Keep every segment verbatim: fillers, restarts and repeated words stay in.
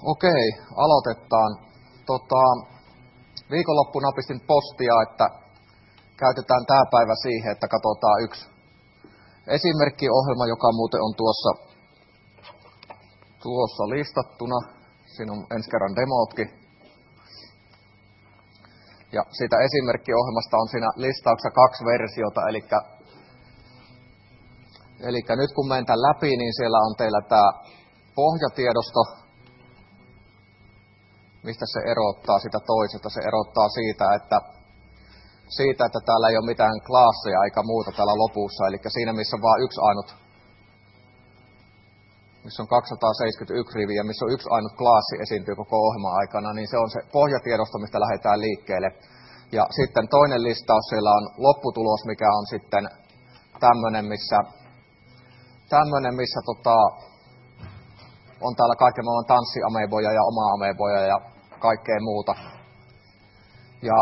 Okei, aloitetaan. Tota, viikonloppuna pistin postia, että käytetään tämä päivä siihen, että katsotaan yksi esimerkkiohjelma, joka muuten on tuossa, tuossa listattuna. Siinä on ensi kerran demotkin. Ja siitä esimerkkiohjelmasta on siinä listauksessa kaksi versiota, eli, eli nyt kun menen tämän läpi, niin siellä on teillä tämä pohjatiedosto. Mistä se erottaa sitä toisesta? Se erottaa siitä, että, siitä, että täällä ei ole mitään klaasseja eikä muuta täällä lopussa. Eli siinä, missä on vain yksi ainut, missä on kaksisataaseitsemänkymmentäyksi riviä, missä on yksi ainut klaassi esiintyy koko ohjelman aikana, niin se on se pohjatiedosto, mistä lähdetään liikkeelle. Ja sitten toinen listaus, siellä on lopputulos, mikä on sitten tämmöinen, missä, tämmöinen, missä tota, on täällä kaiken maailman tanssiameboja ja oma-ameboja ja kaikkea muuta. Ja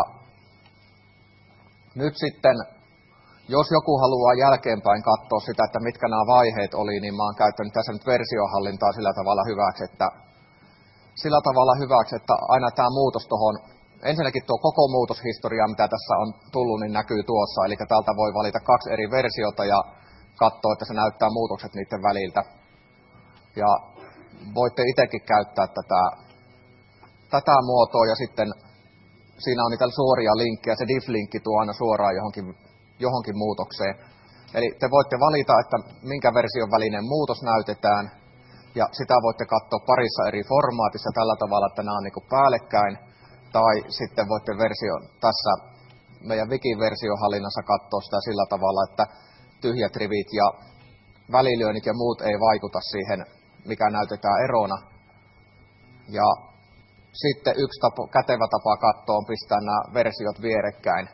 nyt sitten, jos joku haluaa jälkeenpäin katsoa sitä, että mitkä nämä vaiheet oli, niin mä oon käyttänyt tässä nyt versiohallintaa sillä tavalla hyväksi, että, sillä tavalla hyväksi, että aina tämä muutos tuohon, ensinnäkin tuo koko muutoshistoria, mitä tässä on tullut, niin näkyy tuossa. Eli täältä voi valita kaksi eri versiota ja katsoa, että se näyttää muutokset niiden väliltä. Ja voitte itsekin käyttää tätä, tätä muotoa ja sitten siinä on niitä suoria linkkejä. Se diff-linkki tuo aina suoraan johonkin, johonkin muutokseen. Eli te voitte valita, että minkä version välinen muutos näytetään ja sitä voitte katsoa parissa eri formaatissa tällä tavalla, että nämä on niin kuin päällekkäin. Tai sitten voitte versio, tässä meidän Wiki-versiohallinnassa katsoa sitä sillä tavalla, että tyhjät rivit ja välilyönnit ja muut ei vaikuta siihen, mikä näytetään erona. Ja sitten yksi tapa, kätevä tapa katsoa on pistää nämä versiot vierekkäin.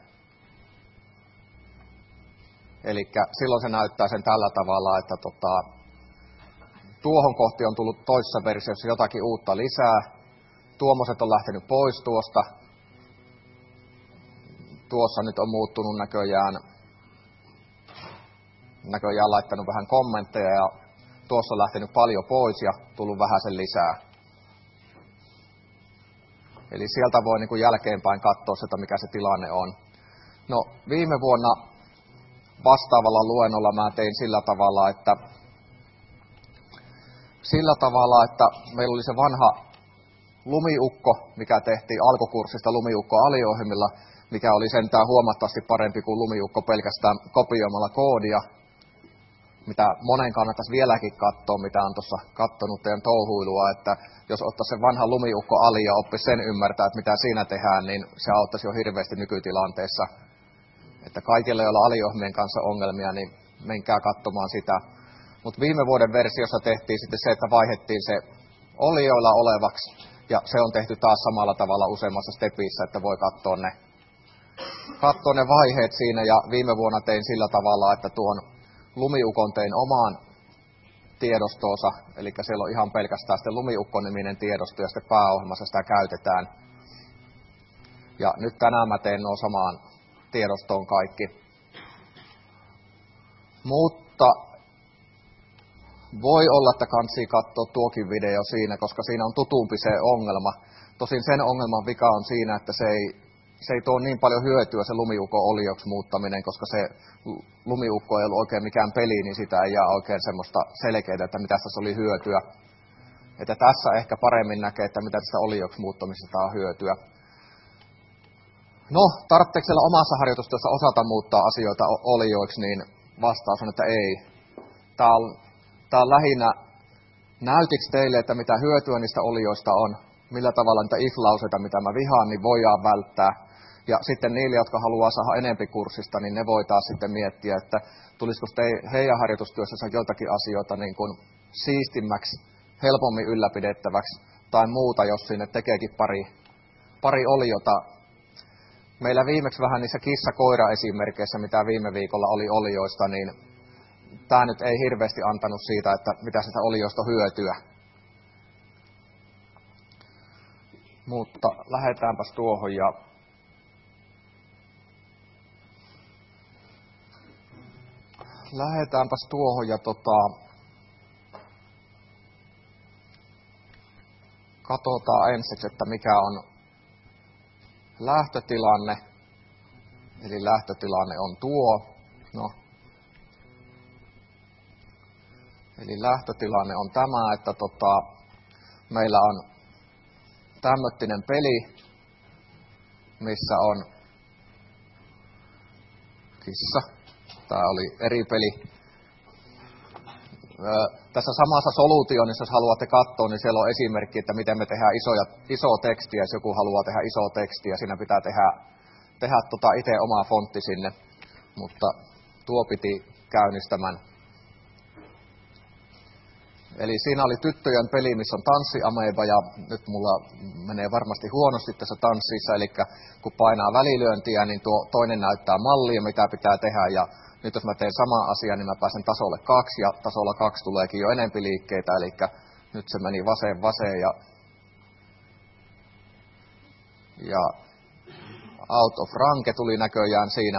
Eli silloin se näyttää sen tällä tavalla, että tota, tuohon kohti on tullut toisessa versiossa jotakin uutta lisää. Tuommoiset on lähtenyt pois tuosta. Tuossa nyt on muuttunut näköjään, näköjään laittanut vähän kommentteja ja tuossa on lähtenyt paljon pois ja tullut vähän sen lisää. Eli sieltä voi niin kuin jälkeenpäin katsoa sitä, mikä se tilanne on. No, viime vuonna vastaavalla luennolla mä tein sillä tavalla, että, sillä tavalla, että meillä oli se vanha lumiukko, mikä tehtiin alkukurssista lumiukko-aliohjelmilla, mikä oli sentään huomattavasti parempi kuin lumiukko pelkästään kopioimalla koodia, mitä monen kannattaisi vieläkin katsoa, mitä on tuossa katsonut teidän touhuilua, että jos ottaisi sen vanhan lumiukko-ali ja oppisi sen ymmärtää, että mitä siinä tehdään, niin se auttaisi jo hirveästi nykytilanteessa. Että kaikille, joilla aliohjelmien kanssa ongelmia, niin menkää katsomaan sitä. Mutta viime vuoden versiossa tehtiin sitten se, että vaihdettiin se olioilla olevaksi, ja se on tehty taas samalla tavalla useammassa stepissä, että voi katsoa ne, katsoa ne vaiheet siinä, ja viime vuonna tein sillä tavalla, että tuon lumiukon tein omaan tiedostoonsa, eli siellä on ihan pelkästään sitten lumiukko-niminen tiedosto, ja sitten pääohjelmassa sitä käytetään. Ja nyt tänään mä teen nuo samaan tiedostoon kaikki. Mutta voi olla, että kansi katsoa tuokin video siinä, koska siinä on tutumpi se ongelma. Tosin sen ongelman vika on siinä, että se ei, se ei tuo niin paljon hyötyä se lumiukko olioksi muuttaminen, koska se lumiukko ei ollut oikein mikään peli, niin sitä ei jää oikein semmoista selkeää, että mitä tässä oli hyötyä. Että tässä ehkä paremmin näkee, että mitä tästä olioksi muuttamisesta on hyötyä. No, tarvitseeko siellä omassa harjoitustyössä osata muuttaa asioita olioiksi, niin vastaus on, että ei. Tämä on, tämä on lähinnä näytiksi teille, että mitä hyötyä niistä olioista on, millä tavalla niitä if-lauseita, mitä mä vihaan, niin voidaan välttää. Ja sitten niille, jotka haluaa saada enempi kurssista, niin ne voi taas sitten miettiä, että tulisiko heidän harjoitustyössä joitakin asioita niin kuin siistimmäksi, helpommin ylläpidettäväksi tai muuta, jos sinne tekeekin pari, pari oliota. Meillä viimeksi vähän niissä kissa-koira-esimerkkeissä, mitä viime viikolla oli olioista, niin tämä nyt ei hirveästi antanut siitä, että mitä sitä olioista hyötyä. Mutta lähdetäänpäs tuohon ja lähdetäänpäs tuohon ja tota katsotaan ensiksi, että mikä on lähtötilanne. Eli lähtötilanne on tuo. No. Eli lähtötilanne on tämä, että tota, meillä on tämmöinen peli, missä on kissa. Tämä oli eri peli. Öö, tässä samassa solutionissa, jos haluatte katsoa, niin siellä on esimerkki, että miten me tehdään isoja, iso tekstiä, jos joku haluaa tehdä iso tekstiä. Siinä pitää tehdä, tehdä tota itse oma fontti sinne, mutta tuo piti käynnistämään. Eli siinä oli tyttöjen peli, missä on tanssiameiba, ja nyt mulla menee varmasti huonosti tässä tanssissa, eli kun painaa välilyöntiä, niin tuo toinen näyttää mallia, mitä pitää tehdä, ja nyt jos mä teen sama asia, niin mä pääsen tasolle kaksi, ja tasolla kaksi tuleekin jo enempi liikkeitä, eli nyt se meni vaseen vaseen, ja, ja out of range tuli näköjään siinä.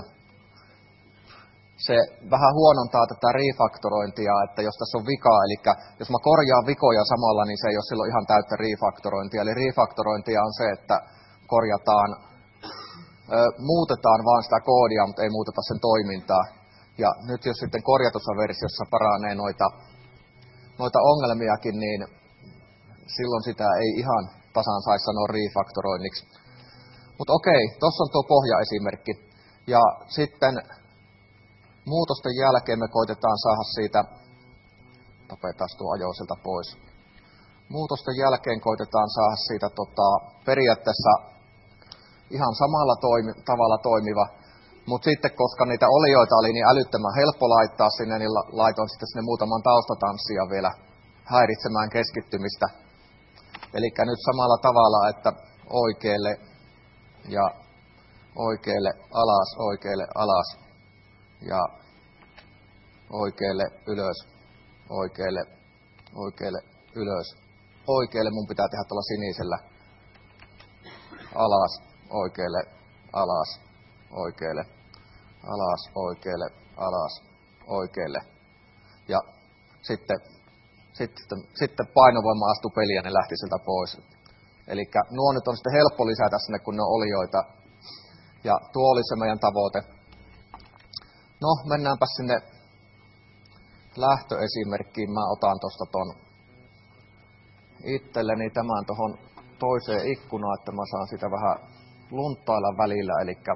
Se vähän huonontaa tätä refaktorointia, että jos tässä on vika, eli jos mä korjaan vikoja samalla, niin se ei ole silloin ihan täyttä refaktorointia. Eli refaktorointia on se, että korjataan, ö, muutetaan vaan sitä koodia, mutta ei muuteta sen toimintaa. Ja nyt jos sitten korjatussa versiossa paranee noita, noita ongelmiakin, niin silloin sitä ei ihan tasan saisi sanoa refaktoroinniksi. Mutta okei, tuossa on tuo pohjaesimerkki. Ja sitten muutosten jälkeen me koitetaan saada siitä, tapetaan tuo ajo sieltä pois. Muutosten jälkeen koitetaan saada siitä tota, periaatteessa ihan samalla toimi, tavalla toimiva, mutta sitten koska niitä olioita oli niin älyttömän helppo laittaa sinne, niin laitoin sitten sinne muutaman taustatanssia vielä häiritsemään keskittymistä. Eli nyt samalla tavalla, että oikealle ja oikealle alas, oikealle alas. Ja oikealle, ylös, oikealle, oikealle, ylös, oikealle. Mun pitää tehdä tuolla sinisellä. Alas, oikealle, alas, oikealle, alas, oikealle, alas, oikealle. Ja sitten, sitten, sitten painovoima astui peliä, ne lähti sieltä pois. Eli nuo nyt on sitten helppo lisätä sinne, kun ne on olioita. Ja tuo oli se meidän tavoite. No, mennäänpä sinne lähtöesimerkkiin. Mä otan tuosta ton itselleni tämän tuohon toiseen ikkunaan, että mä saan sitä vähän lunttailla välillä. Elikkä,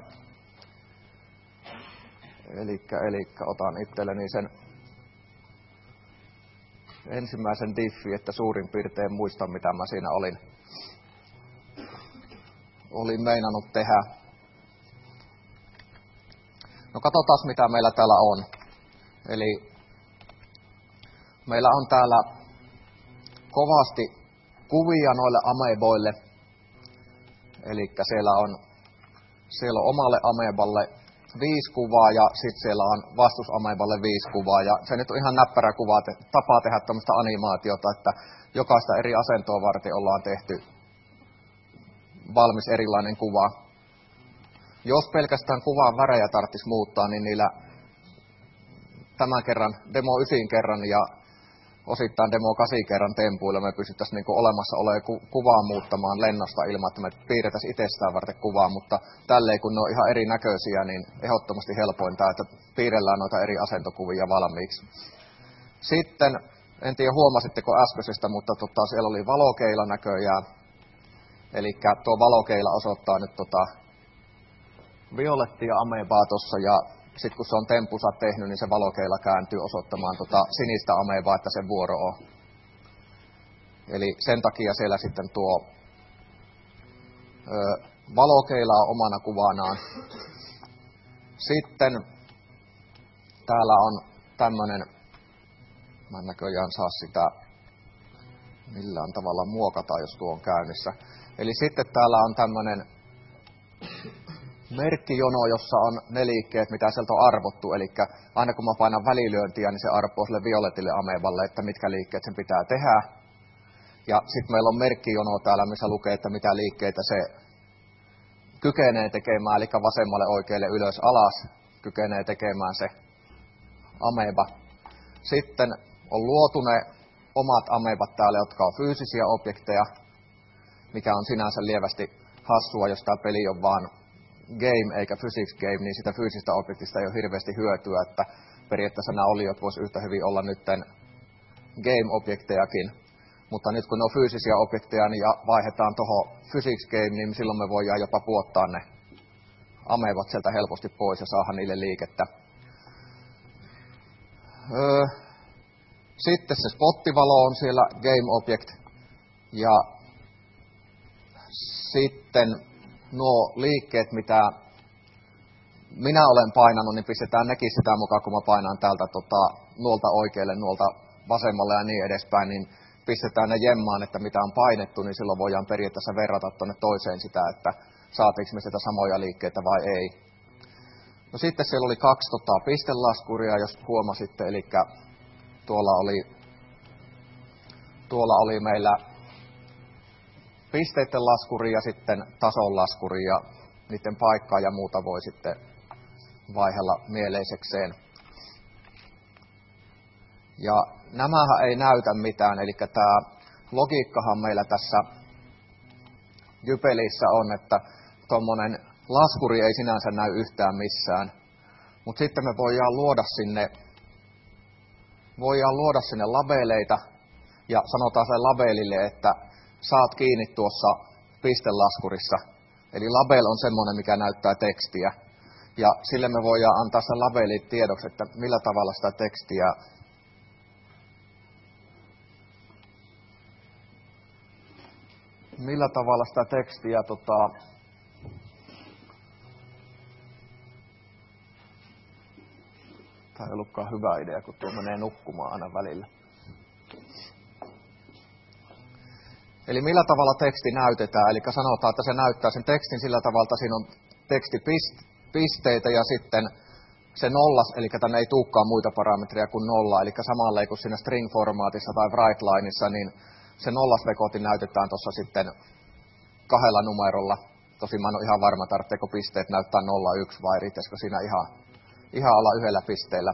elikkä, elikkä otan itselleni sen ensimmäisen diffi, että suurin piirtein muistan, mitä mä siinä olin, olin meinannut tehdä. No katsotaan, mitä meillä täällä on. Eli meillä on täällä kovasti kuvia noille ameboille. Eli siellä on, siellä on omalle ameballe viisi kuvaa ja sitten siellä on vastusameballe viisi kuvaa. Ja se nyt on ihan näppärä kuva, tapa tehdä tämmöistä animaatiota, että jokaista eri asentoa varten ollaan tehty valmis erilainen kuva. Jos pelkästään kuvan värejä tarvitsisi muuttaa, niin niillä tämän kerran, demo yhdeksän kerran ja osittain demo kahdeksan kerran tempuilla me pystyttäisiin niin kuin olemassa olevan ku- kuvaa muuttamaan lennosta ilman, että me piirretäisiin itsestään varten kuvaa, mutta tälleen kun ne on ihan erinäköisiä, niin ehdottomasti helpointa, että piirrellään noita eri asentokuvia valmiiksi. Sitten, en tiedä huomasitteko äskeisestä, mutta tota, siellä oli valokeila näköjään. Eli tuo valokeila osoittaa nyt tota violettia amebaa tuossa, ja sitten kun se on tempunsa tehnyt, niin se valokeila kääntyy osoittamaan tota sinistä amebaa, että sen vuoro on. Eli sen takia siellä sitten tuo ö, valokeila on omana kuvanaan. Sitten täällä on tämmönen, mä en näköjään saa sitä millään tavalla muokata, jos tuo on käynnissä. Eli sitten täällä on tämmönen merkkijono, jossa on ne liikkeet, mitä sieltä on arvottu. Eli aina kun mä painan välilyöntiä, niin se arpoo sille violetille ameballe, että mitkä liikkeet sen pitää tehdä. Ja sitten meillä on merkkijono täällä, missä lukee, että mitä liikkeitä se kykenee tekemään. Eli vasemmalle, oikealle, ylös, alas kykenee tekemään se ameba. Sitten on luotu ne omat amebat täällä, jotka on fyysisiä objekteja. mikä on sinänsä lievästi hassua, jos tämä peli on vaan game eikä physics game, niin sitä fyysistä objektista ei ole hirveästi hyötyä, että periaatteessa nämä oliot voisi yhtä hyvin olla nytten game-objektejakin, mutta nyt kun ne on fyysisiä objekteja niin ja vaihdetaan tuohon physics game, niin silloin me voidaan jopa puottaa ne amebat sieltä helposti pois ja saada niille liikettä. Öö, sitten se spottivalo on siellä game object ja sitten nuo liikkeet, mitä minä olen painanut, niin pistetään nekin sitä mukaan, kun mä painan täältä tota, nuolta oikealle, nuolta vasemmalle ja niin edespäin, niin pistetään ne jemmaan, että mitä on painettu, niin silloin voidaan periaatteessa verrata tuonne toiseen sitä, että saatiinko me sitä samoja liikkeitä vai ei. No sitten siellä oli kaksi tota, pistelaskuria, jos huomasitte, eli tuolla oli, tuolla oli meillä pisteiden laskuri ja sitten tason laskuri ja niiden paikkaa ja muuta voi sitten vaihella mieleisekseen. Ja nämähän ei näytä mitään, eli tämä logiikkahan meillä tässä Jypelissä on, että tuommoinen laskuri ei sinänsä näy yhtään missään, mutta sitten me voidaan luoda sinne, voidaan luoda sinne labeleita ja sanotaan sen labelille, että saat kiinni tuossa pistelaskurissa. Eli label on semmoinen, mikä näyttää tekstiä. Ja sille me voidaan antaa sen labelin tiedoksi, että millä tavalla sitä tekstiä millä tavalla sitä tekstiä tota, tämä ei ollutkaan hyvä idea, kun tuo menee nukkumaan aina välillä. Eli millä tavalla teksti näytetään, eli sanotaan, että se näyttää sen tekstin sillä tavalla, että siinä on tekstipisteitä ja sitten se nollas, eli tänne ei tulekaan muita parametreja kuin nolla, eli samanlainen kuin siinä string-formaatissa tai write-lineissa, niin se nollasvekoti näytetään tuossa sitten kahdella numerolla. Tosin mä en ole ihan varma, tarvitseeko pisteet näyttää nolla yksi vai riittäisikö siinä ihan, ihan olla yhdellä pisteellä.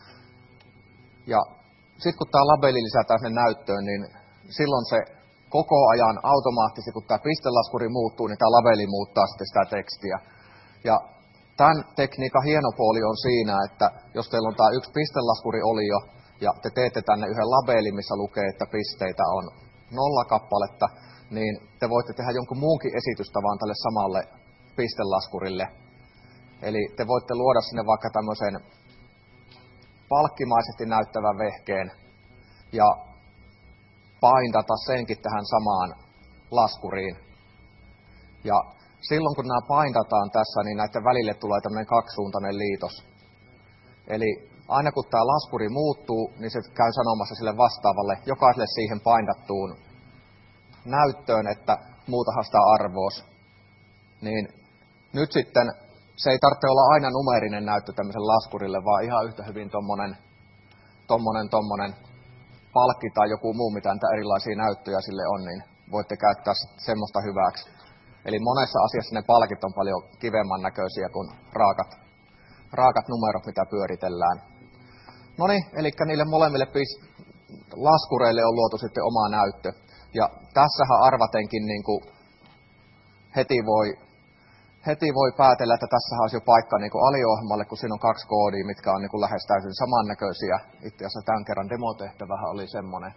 Ja sitten kun tämä labeli lisätään sinne näyttöön, niin silloin se koko ajan automaattisesti, kun tämä pistelaskuri muuttuu, niin tämä labeli muuttaa sitten sitä tekstiä. Ja tämän tekniikan hieno puoli on siinä, että jos teillä on tämä yksi pistelaskuri olio, ja te teette tänne yhden labelin, missä lukee, että pisteitä on nolla kappaletta, niin te voitte tehdä jonkun muunkin esitystavan tälle samalle pistelaskurille. Eli te voitte luoda sinne vaikka tämmöisen palkkimaisesti näyttävän vehkeen ja paindata senkin tähän samaan laskuriin. Ja silloin kun nämä paindataan tässä, niin näiden välille tulee tämmöinen kaksisuuntainen liitos. Eli aina kun tämä laskuri muuttuu, niin se käy sanomassa sille vastaavalle, jokaiselle siihen paindattuun näyttöön, että muutahan sitä arvoos. Niin nyt sitten se ei tarvitse olla aina numeerinen näyttö tämmöisen laskurille, vaan ihan yhtä hyvin tommonen, tommonen, tommonen palkki tai joku muu, mitä niitä erilaisia näyttöjä sille on, niin voitte käyttää semmoista hyväksi. Eli monessa asiassa ne palkit on paljon kivemman näköisiä kuin raakat, raakat numerot, mitä pyöritellään. No niin, eli niille molemmille pis- laskureille on luotu sitten oma näyttö. Ja tässähän arvatenkin niin kuin heti, voi, heti voi päätellä, että tässähän olisi jo paikka niin kuin aliohjelmalle, kun siinä on kaksi koodia, mitkä on niin kuin lähes täysin samannäköisiä. Itse asiassa tämän kerran demotehtävähän oli semmoinen,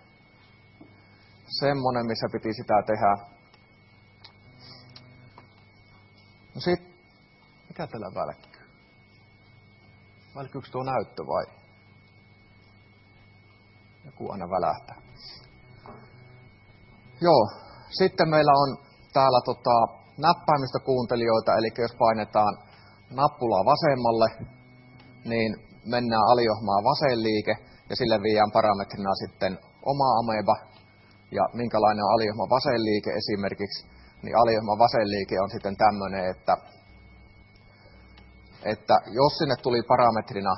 semmoinen missä piti sitä tehdä. No sit, mikä tällä välkkyy? Välkkyykö tuo näyttö vai? Joku aina välähtää. Joo, sitten meillä on täällä tota, näppäimistökuuntelijoita, eli jos painetaan nappulaa vasemmalle, niin mennään aliohjelmaan vasen liike, ja sille viedään parametrina sitten oma ameba, ja minkälainen on aliohjelman vasen liike esimerkiksi, niin aliohjelman vasen liike on sitten tämmöinen, että, että jos sinne tuli parametrina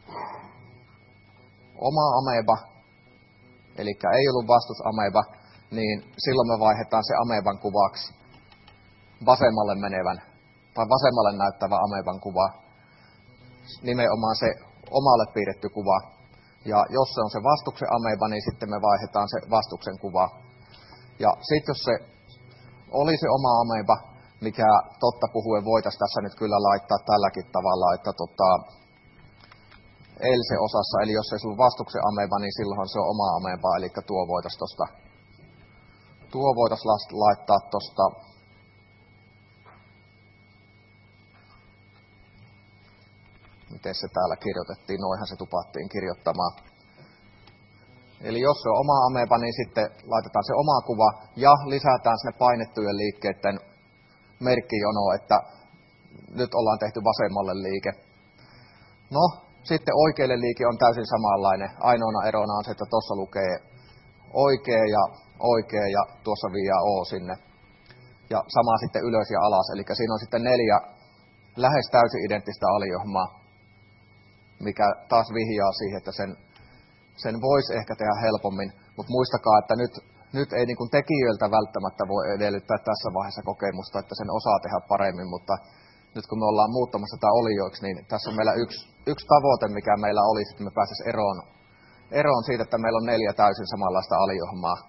oma ameba, eli ei ollut vastusameba, niin silloin me vaihdetaan se ameban kuvaksi vasemmalle menevän, tai vasemmalle näyttävä ameban kuva, nimenomaan se omalle piirretty kuva. Ja jos se on se vastuksen ameba, niin sitten me vaihdetaan se vastuksen kuva. Ja sitten jos se oli se oma ameba, mikä totta puhuen voitaisiin tässä nyt kyllä laittaa tälläkin tavalla, että tota, else-osassa, eli jos ei sulla vastuksen ameba, niin silloinhan se on oma ameba, eli tuo voitaisiin tosta, tuo voitaisiin laittaa tuosta miten se täällä kirjoitettiin, noihän se tupattiin kirjoittamaan. Eli jos se on oma ameba, niin sitten laitetaan se oma kuva ja lisätään sinne painettujen liikkeiden merkkijono, että nyt ollaan tehty vasemmalle liike. No, sitten oikealle liike on täysin samanlainen. Ainoana erona on se, että tuossa lukee oikea ja oikea ja tuossa viiää O sinne. Ja sama sitten ylös ja alas. Eli siinä on sitten neljä lähes täysin identtistä aliohmaa, mikä taas vihjaa siihen, että sen, sen voisi ehkä tehdä helpommin. Mutta muistakaa, että nyt, nyt ei niin kuin tekijöiltä välttämättä voi edellyttää tässä vaiheessa kokemusta, että sen osaa tehdä paremmin, mutta nyt kun me ollaan muuttamassa tämä olioiksi, niin tässä on meillä yksi, yksi tavoite, mikä meillä olisi, että me pääsisimme eroon, eroon siitä, että meillä on neljä täysin samanlaista aliohmaa.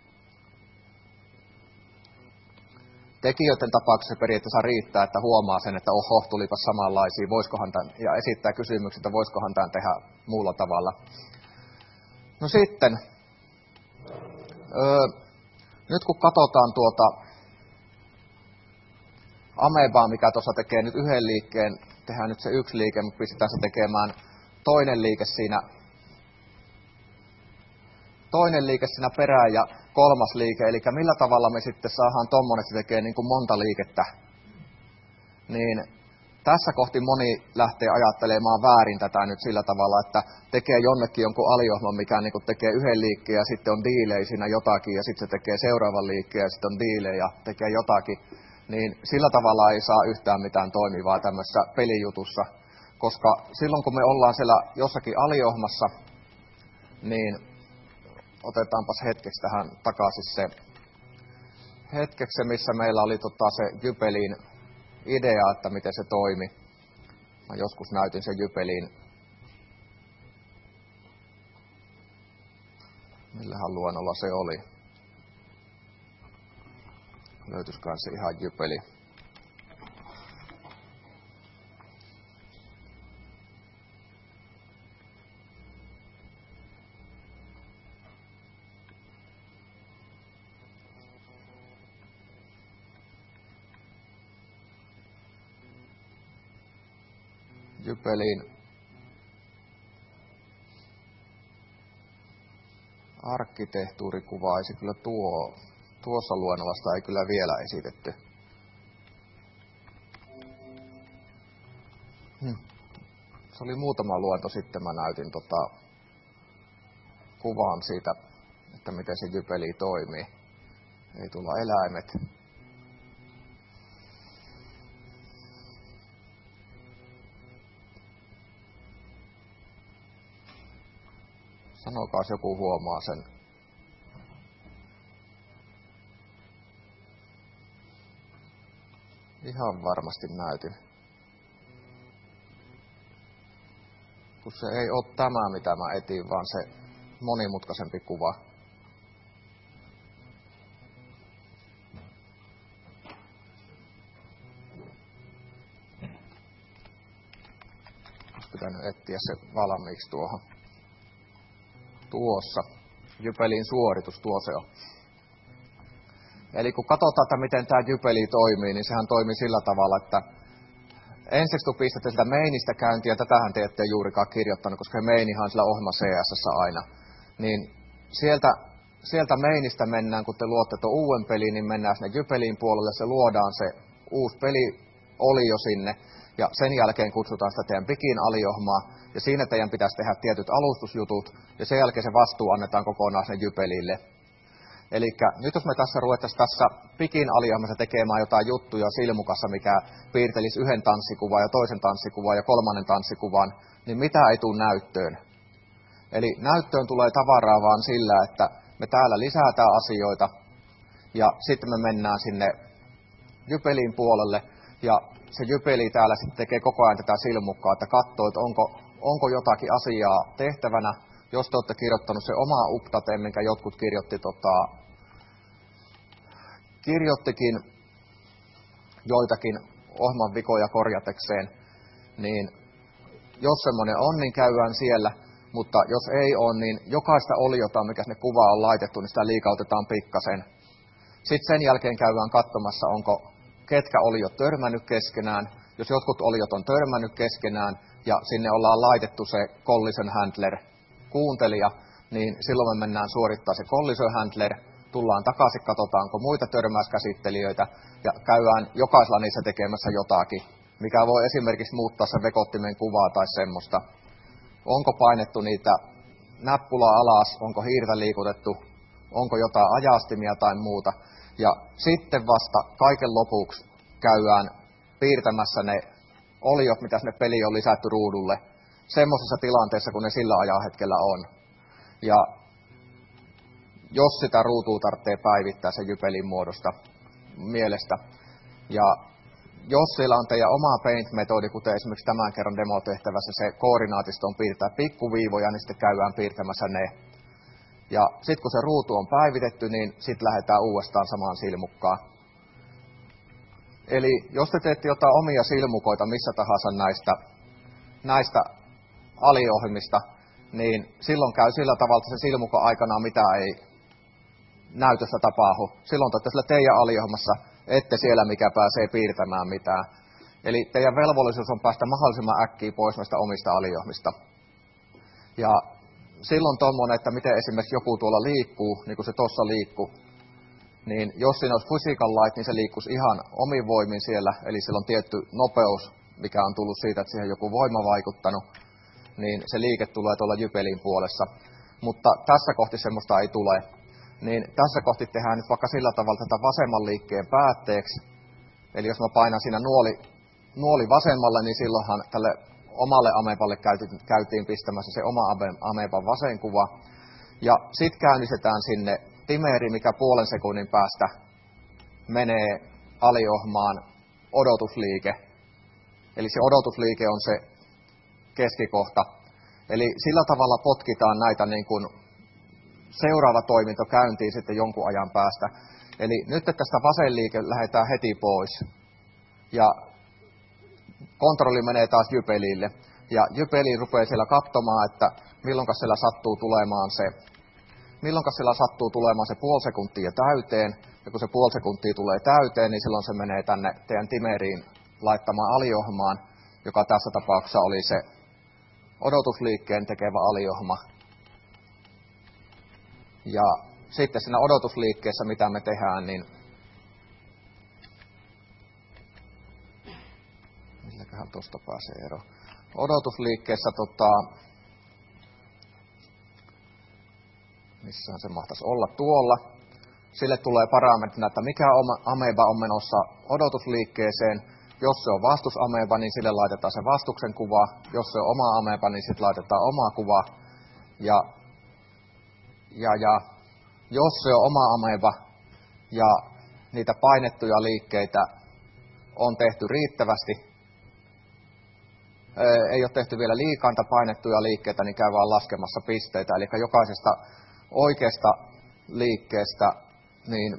Tekijöiden tapauksessa periaatteessa riittää, että huomaa sen, että oho, tulipas samanlaisia, voisikohan tämän, ja esittää kysymyksiä, että voisikohan tämän tehdä muulla tavalla. No sitten, öö, nyt kun katsotaan tuota amebaa, mikä tuossa tekee nyt yhden liikkeen, tehdään nyt se yksi liike, mutta pistetään se tekemään toinen liike siinä, toinen liike siinä perään ja kolmas liike, eli millä tavalla me sitten saadaan tommonen, että se tekee niin kuin monta liikettä, niin tässä kohti moni lähtee ajattelemaan väärin tätä nyt sillä tavalla, että tekee jonnekin jonkun aliohman, mikä niin kuin tekee yhden liikkeen ja sitten on delay siinä jotakin ja sitten se tekee seuraavan liikkeen ja sitten on delay ja tekee jotakin, niin sillä tavalla ei saa yhtään mitään toimivaa tämmöisessä pelijutussa, koska silloin kun me ollaan siellä jossakin aliohmassa, niin otetaanpas hetkeksi tähän takaisin se hetkeksi se, missä meillä oli tota se Jypelin idea, että miten se toimi. Mä joskus näytin sen Jypelin. Millähän luennolla se oli? Löytyisiköhän se ihan Jypeli. Jypelin arkkitehtuurikuva ei se kyllä tuo, tuossa luennolla sitä ei kyllä vielä esitetty. Hm. Se oli muutama luento sitten, mä näytin tota kuvan siitä, että miten se Jypeli toimii. Ei tulla eläimet. Sanokaas joku huomaa sen. Ihan varmasti näytin. Kun se ei ole tämä, mitä mä etin, vaan se monimutkaisempi kuva. Olisi pitänyt etsiä se valmiiksi tuohon. Tuossa. Jypelin suoritus, tuo se on. Eli kun katsotaan, että miten tämä Jypeli toimii, niin sehän toimii sillä tavalla, että ensiksi kun pistätte sitä mainista käyntiä, tätähän te ette juurikaan kirjoittanut, koska mainihan on sillä ohjelma C S:ssä aina, niin sieltä, sieltä mainista mennään, kun te luotte tuon uuden pelin, niin mennään sinne Jypelin puolelle, se luodaan se uusi peli oli jo sinne, ja sen jälkeen kutsutaan sitä teidän Pikin aliohmaa, ja siinä teidän pitäisi tehdä tietyt alustusjutut, ja sen jälkeen se vastuu annetaan kokonaan sinne Jypelille. Eli nyt jos me tässä ruvettaisiin tässä Pikin aliohmassa tekemään jotain juttuja silmukassa, mikä piirtelisi yhden tanssikuvan ja toisen tanssikuvan ja kolmannen tanssikuvan, niin mitä ei tule näyttöön? Eli näyttöön tulee tavaraa vaan sillä, että me täällä lisätään asioita, ja sitten me mennään sinne Jypelin puolelle, ja se Jypeli täällä sitten tekee koko ajan tätä silmukkaa, että katsoo, että onko, onko jotakin asiaa tehtävänä. Jos te olette kirjoittanut se oma updateen, minkä jotkut kirjoitti tota, kirjoittikin joitakin ohjelman vikoja korjatekseen, niin jos semmoinen on, niin käydään siellä, mutta jos ei ole, niin jokaista oliota, mikä sinne kuvaan on laitettu, niin sitä liikautetaan pikkasen. Sitten sen jälkeen käydään katsomassa, onko ketkä oliot törmännyt keskenään. Jos jotkut oliot on törmännyt keskenään ja sinne ollaan laitettu se collision handler kuuntelija, niin silloin me mennään suorittaa se collision handler, tullaan takaisin, katsotaanko muita törmäyskäsittelijöitä ja käydään jokaisella niissä tekemässä jotakin, mikä voi esimerkiksi muuttaa sen vekottimen kuvaa tai semmoista. Onko painettu niitä näppulaa alas, onko hiirtä liikutettu, onko jotain ajastimia tai muuta. Ja sitten vasta kaiken lopuksi käydään piirtämässä ne oliot, mitä sinne peliin on lisätty ruudulle, semmoisessa tilanteessa, kun ne sillä ajan hetkellä on. Ja jos sitä ruutua tarvitsee päivittää sen jypelin muodosta mielestä. Ja jos siellä on teidän oma paint-metodi, kuten esimerkiksi tämän kerran demotehtävässä se koordinaatisto on piirtää pikkuviivoja, niin sitten käydään piirtämässä ne. Ja sitten kun se ruutu on päivitetty, niin sitten lähdetään uudestaan samaan silmukkaan. Eli jos te teette jotain omia silmukoita missä tahansa näistä, näistä aliohjelmista, niin silloin käy sillä tavalla, että se silmukon aikana mitään ei näytössä tapahdu. Silloin te olette sillä teidän aliohjelmassa, ette siellä mikä pääsee piirtämään mitään. Eli teidän velvollisuus on päästä mahdollisimman äkkiä pois näistä omista aliohjelmista. Ja silloin tuommoinen, että miten esimerkiksi joku tuolla liikkuu, niin kuin se tuossa liikkuu, niin jos siinä olisi physical light, niin se liikkuisi ihan omin voimin siellä, eli sillä on tietty nopeus, mikä on tullut siitä, että siihen joku voima vaikuttanut, niin se liike tulee tuolla jypelin puolessa. Mutta tässä kohti semmoista ei tule. Niin tässä kohti tehdään nyt vaikka sillä tavalla tätä vasemman liikkeen päätteeksi. Eli jos mä painan siinä nuoli, nuoli vasemmalle, niin silloinhan tälle omalle ameballe käytiin, käytiin pistämässä se oma ameban vasen kuva. Ja sitten käynnistetään sinne timeri, mikä puolen sekunnin päästä menee aliohmaan odotusliike. Eli se odotusliike on se keskikohta. Eli sillä tavalla potkitaan näitä niin kuin seuraava toiminto käyntiin sitten jonkun ajan päästä. Eli nyt tästä vasen liike lähdetään heti pois. Ja kontrolli menee taas jypelille. Ja jypeli rupeaa siellä katsomaan, että milloinkas siellä sattuu tulemaan se, milloinkas siellä sattuu tulemaan se puoli sekuntia täyteen. Ja kun se puoli sekuntia tulee täyteen, niin silloin se menee tänne teidän timeriin laittamaan aliohjelmaan, joka tässä tapauksessa oli se odotusliikkeen tekevä aliohjelma. Ja sitten siinä odotusliikkeessä, mitä me tehdään, niin milläköhän tuosta pääsee ero. Odotusliikkeessä, tota, missähän se mahtaisi olla tuolla, sille tulee parametrina, että mikä ameba on menossa odotusliikkeeseen. Jos se on vastusameba, niin sille laitetaan se vastuksen kuva. Jos se on oma ameba, niin sitten laitetaan oma kuva. Ja Ja, ja jos se on oma ameba ja niitä painettuja liikkeitä on tehty riittävästi, ei ole tehty vielä liikaa painettuja liikkeitä, niin käy vaan laskemassa pisteitä. Eli jokaisesta oikeasta liikkeestä, niin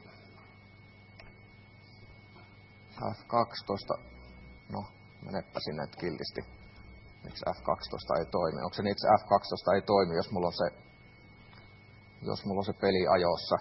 F kaksitoista, no menepä sinne kiltisti. Miksi F kaksitoista ei toimi? Onko se niin, että se F kaksitoista ei toimi, jos mulla on se jos mulla on se peli ajossa.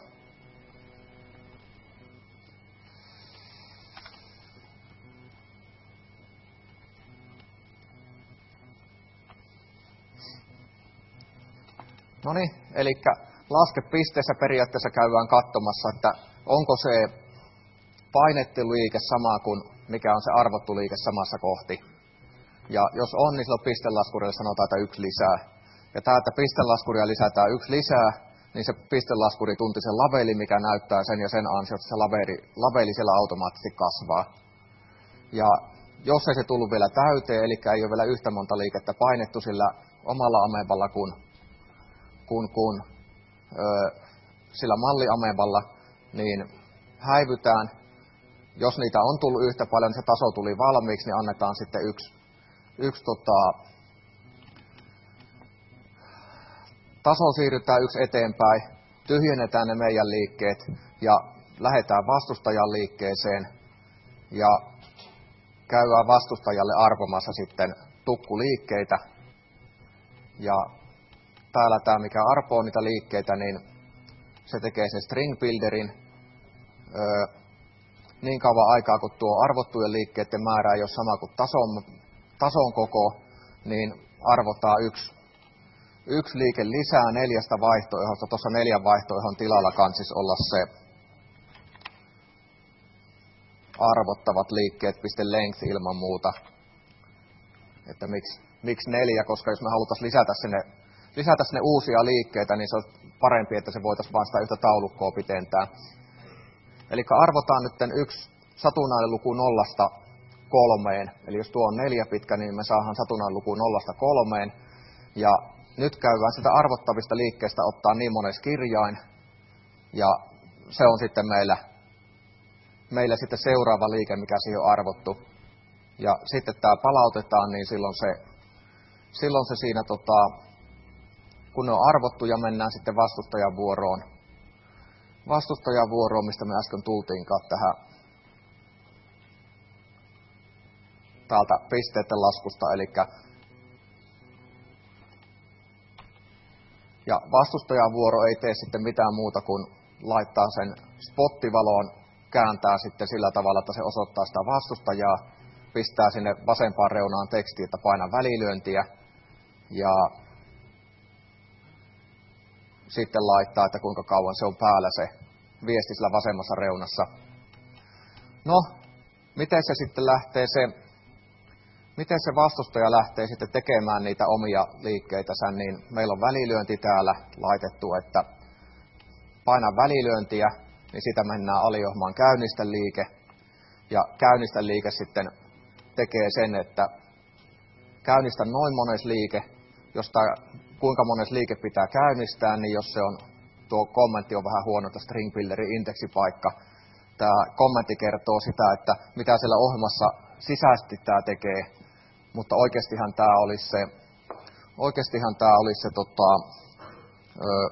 Noniin, eli laskepisteessä periaatteessa käydään katsomassa, että onko se painettu liike sama kuin mikä on se arvottu liike samassa kohti. Ja jos on, niin silloin pistelaskurille sanotaan, että yksi lisää. Ja tämä, että pistelaskuria lisätään yksi lisää, niin se pistelaskuri tunti sen labeli, mikä näyttää sen ja sen ansiosta se labeli, labeli siellä automaattisesti kasvaa. Ja jos ei se tullut vielä täyteen, eli ei ole vielä yhtä monta liikettä painettu sillä omalla ameballa kuin, kuin, kuin ö, sillä malliameballa, niin häivytään. Jos niitä on tullut yhtä paljon, niin se taso tuli valmiiksi, niin annetaan sitten yksi, yksi tota, taso siirrytään yksi eteenpäin, tyhjennetään ne meidän liikkeet ja lähdetään vastustajan liikkeeseen ja käydään vastustajalle arvomassa sitten tukkuliikkeitä. Ja täällä tämä, mikä arpoo niitä liikkeitä, niin se tekee sen string builderin öö, niin kauan aikaa, kun tuo arvottujen liikkeiden määrä ei ole sama kuin tason, tason koko, niin arvotaan yksi, yksi liike lisää neljästä vaihtoehdosta. Tuossa neljän vaihtoehdon tilalla kan siis olla se arvottavat liikkeet, piste length ilman muuta. Että miksi, miksi neljä, koska jos me halutaan lisätä sinne, lisätä sinne uusia liikkeitä, niin se on parempi, että se voitaisiin vain sitä yhtä taulukkoa pitentää. Eli arvotaan nyt yksi satunnainen luku nollasta kolmeen. Eli jos tuo on neljä pitkä, niin me saadaan satunnainen luku nollasta kolmeen. Ja nyt käydään sitä arvottavista liikkeistä ottaa niin mones kirjain. Ja se on sitten meillä, meillä sitten seuraava liike, mikä siihen on arvottu. Ja sitten tämä palautetaan, niin silloin se, silloin se siinä, tota, kun ne on arvottu ja mennään sitten vastustajan vuoroon, vastustajan vuoroon, mistä me äsken tultiinkaan tähän täältä pisteiden laskusta, eli ja vastustajan vuoro ei tee sitten mitään muuta kuin laittaa sen spottivaloon, kääntää sitten sillä tavalla, että se osoittaa sitä vastustajaa, pistää sinne vasempaan reunaan tekstiä, että paina välilyöntiä ja sitten laittaa, että kuinka kauan se on päällä se viesti sillä vasemmassa reunassa. No, miten se sitten lähtee se, miten se vastustaja lähtee sitten tekemään niitä omia liikkeitänsä, niin meillä on välilyönti täällä laitettu, että paina välilyöntiä, niin sitä mennään aliohmaan käynnistä liike. Ja käynnistä liike sitten tekee sen, että käynnistä noin mones liike, josta kuinka mones liike pitää käynnistää, niin jos se on, tuo kommentti on vähän huono, että string builderin indeksipaikka. Tämä kommentti kertoo sitä, että mitä siellä ohjelmassa sisäisesti tämä tekee, mutta oikeastihan tämä olisi se, oikeastihan tämä olisi se tota, ö,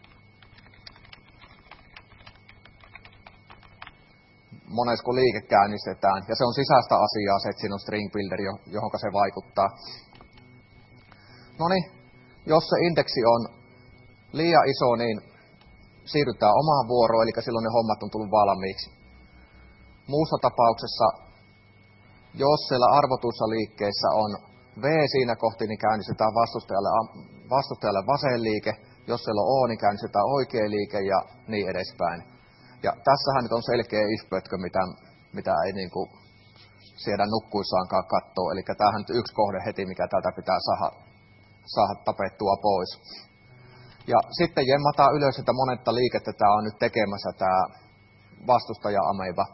monesko liike käynnistetään, ja se on sisäistä asiaa se, että siinä on string builder, johon se vaikuttaa. Noniin, jos se indeksi on liian iso, niin siirrytään omaan vuoroon, eli silloin ne hommat on tullut valmiiksi. Muussa tapauksessa, jos siellä arvotuissa liikkeissä on V siinä kohti, niin käynnistetään vastustajalle, vastustajalle vasen liike. Jos siellä on O, niin käynnistetään oikea liike ja niin edespäin. Ja tässähän nyt on selkeä if-pötkö, mitä, mitä ei niin kuin siedä nukkuissaankaan katsoa. Eli tämähän nyt yksi kohde heti, mikä täältä pitää saada, saada tapettua pois. Ja sitten jemmataan ylös, että monetta liikettä tämä on nyt tekemässä tämä vastustaja-ameiba.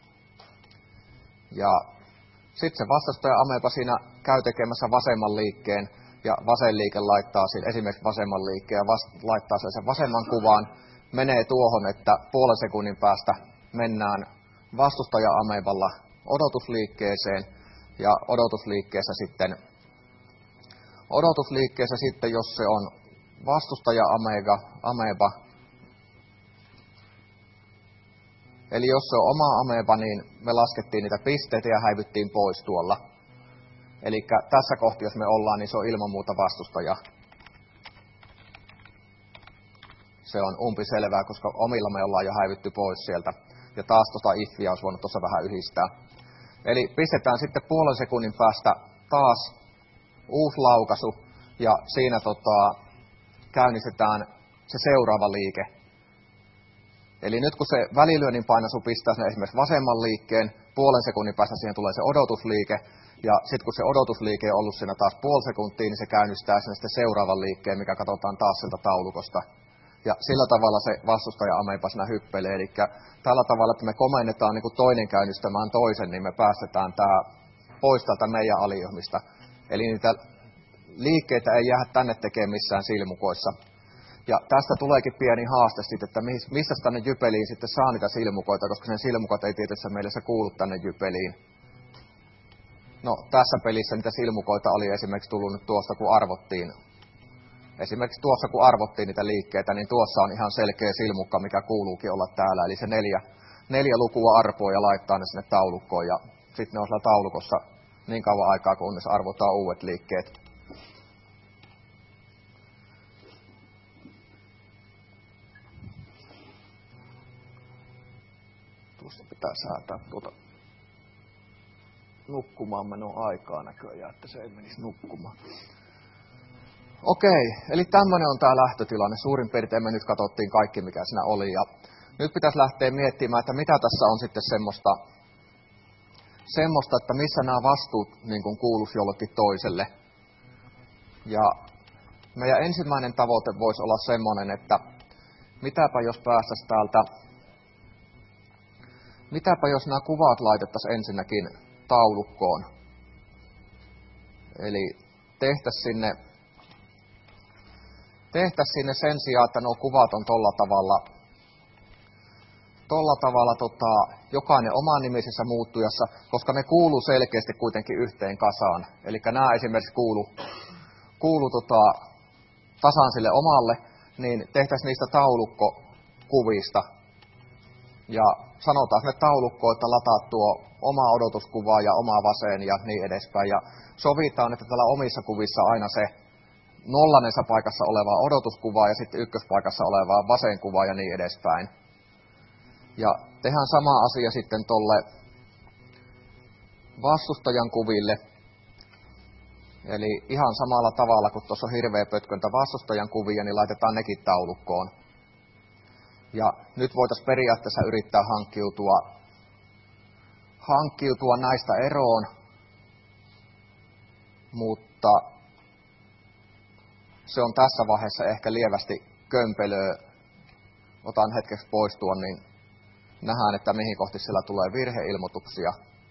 Ja sitten se vastustaja-ameiba siinä käy tekemässä vasemman liikkeen, ja vasen liike laittaa siinä esimerkiksi vasemman liikkeen ja vast, laittaa sen vasemman kuvan, menee tuohon, että puolen sekunnin päästä mennään vastustaja-ameiballa odotusliikkeeseen, ja odotusliikkeessä sitten, odotusliikkeessä sitten, jos se on vastustaja-ameiba, eli jos se on oma ameiba, niin me laskettiin niitä pisteitä ja häivyttiin pois tuolla. Eli tässä kohti, jos me ollaan, niin se on ilman muuta vastustaja. Se on umpiselvää, koska omilla me ollaan jo häivytty pois sieltä. Ja taas tuota ifia olisi voinut tuossa vähän yhdistää. Eli pistetään sitten puolen sekunnin päästä taas uusi laukaisu. Ja siinä tota, käynnistetään se seuraava liike. Eli nyt kun se välilyönnin painaisu pistää sinne esimerkiksi vasemman liikkeen, puolen sekunnin päästä siihen tulee se odotusliike. Ja sitten kun se odotusliike on ollut siinä taas puoli sekuntia, niin se käynnistää sinne sitten seuraavan liikkeen, mikä katsotaan taas sieltä taulukosta. Ja sillä tavalla se vastustaja-ameipa siinä hyppelee. Eli tällä tavalla, että me komennetaan niin kuin toinen käynnistämään toisen, niin me päästetään tämä pois täältä meidän aliohmista. Eli niitä liikkeitä ei jää tänne tekemään missään silmukoissa. Ja tästä tuleekin pieni haaste sitten, että mistä tänne jypeliin sitten saa niitä silmukoita, koska sen silmukat ei tietysti mielessä kuulu tänne jypeliin. No, tässä pelissä niitä silmukoita oli esimerkiksi tullut nyt tuosta, kun arvottiin. Esimerkiksi tuossa, kun arvottiin niitä liikkeitä, niin tuossa on ihan selkeä silmukka, mikä kuuluukin olla täällä. Eli se neljä, neljä lukua arpoa ja laittaa ne sinne taulukkoon. Ja sitten ne on siellä taulukossa niin kauan aikaa, kunnes arvotaan uudet liikkeet. Tuosta pitää säätää tuota nukkumaan menon aikaa näköjään, että se ei menisi nukkumaan. Okei, eli tämmöinen on tämä lähtötilanne. Suurin piirtein me nyt katsottiin kaikki, mikä siinä oli. Ja nyt pitäisi lähteä miettimään, että mitä tässä on sitten semmoista, semmoista että missä nämä vastuut niin kuin kuuluisi jollekin toiselle. Ja meidän ensimmäinen tavoite voisi olla semmoinen, että mitäpä jos päästäisiin täältä, mitäpä jos nämä kuvat laitettaisiin ensinnäkin taulukkoon. Eli tehtäisiin sinne, tehtäisiin sinne sen sijaan, että nuo kuvat on tolla tavalla, tolla tavalla tota, jokainen oman nimisessä muuttujassa, koska ne kuuluu selkeästi kuitenkin yhteen kasaan. Eli nämä esimerkiksi kuuluu, kuuluu tota, tasan sille omalle, niin tehtäisiin niistä taulukkokuvista. Ja sanotaan sinne taulukkoon, että lataa tuo oma odotuskuva ja oma vasen ja niin edespäin. Ja sovitaan, että täällä omissa kuvissa aina se nollanessa paikassa oleva odotuskuva ja sitten ykköspaikassa oleva vasen kuva ja niin edespäin. Ja tehdään sama asia sitten tolle vastustajan kuville. Eli ihan samalla tavalla, kun tuossa on hirveä pötköntä vastustajan kuvia, niin laitetaan nekin taulukkoon. Ja nyt voitaisiin periaatteessa yrittää hankkiutua, hankkiutua näistä eroon, mutta se on tässä vaiheessa ehkä lievästi kömpelöä. Otan hetkeksi poistua, niin nähdään, että mihin kohti siellä tulee virheilmoituksia.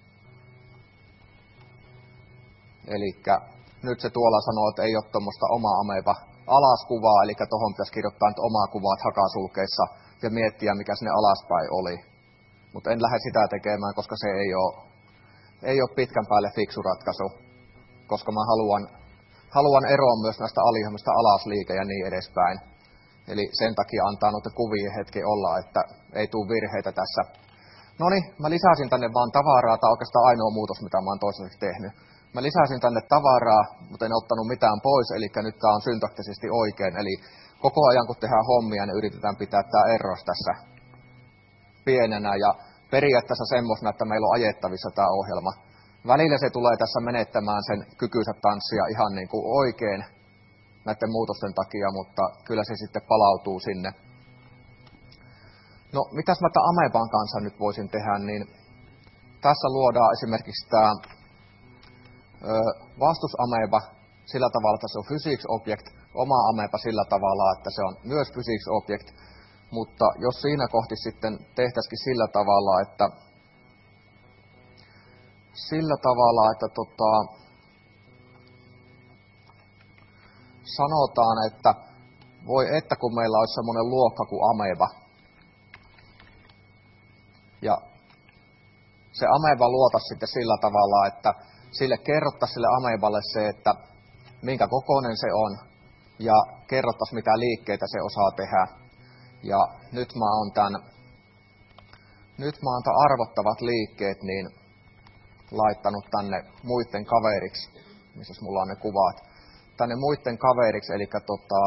Elikkä nyt se tuolla sanoo, että ei ole tuommoista omaa ameba alaskuvaa, eli tuohon pitäisi kirjoittaa nyt omaa kuvaa hakasulkeissa ja miettiä, mikä sinne alaspäin oli. Mutta en lähde sitä tekemään, koska se ei ole, ei ole pitkän päälle fiksu ratkaisu, koska mä haluan, haluan eroon myös näistä alihommista alasliike ja niin edespäin. Eli sen takia antaa noiden kuvien hetki olla, että ei tule virheitä tässä. Noniin, mä lisäsin tänne vaan tavaraa, tämä on oikeastaan ainoa muutos, mitä mä oon toistaiseksi tehnyt. Mä lisäsin tänne tavaraa, mutta en ottanut mitään pois, eli nyt tämä on syntaktisesti oikein. Eli koko ajan kun tehdään hommia, niin yritetään pitää tämä erros tässä pienenä ja periaatteessa semmoisena, että meillä on ajettavissa tämä ohjelma. Välillä se tulee tässä menettämään sen kykynsä tanssia ihan niin kuin oikein näiden muutosten takia, mutta kyllä se sitten palautuu sinne. No, mitäs mä tämän ameban kanssa nyt voisin tehdä, niin tässä luodaan esimerkiksi tämä vastusameba sillä tavalla, että se on physics object, oma ameba sillä tavalla, että se on myös physics object, mutta jos siinä kohti sitten tehtäisikin sillä tavalla, että sillä tavalla, että tota, sanotaan, että voi että kun meillä olisi semmoinen luokka kuin ameba, ja se ameba luotaisi sitten sillä tavalla, että sille kerrottaisiin sille ameballe se, että minkä kokoinen se on, ja kerrottaisiin mitä liikkeitä se osaa tehdä. Ja nyt mä oon tämän, nyt mä oon tämän arvottavat liikkeet niin laittanut tänne muiden kaveriksi, missä mulla on ne kuvat, tänne muiden kaveriksi, eli tota,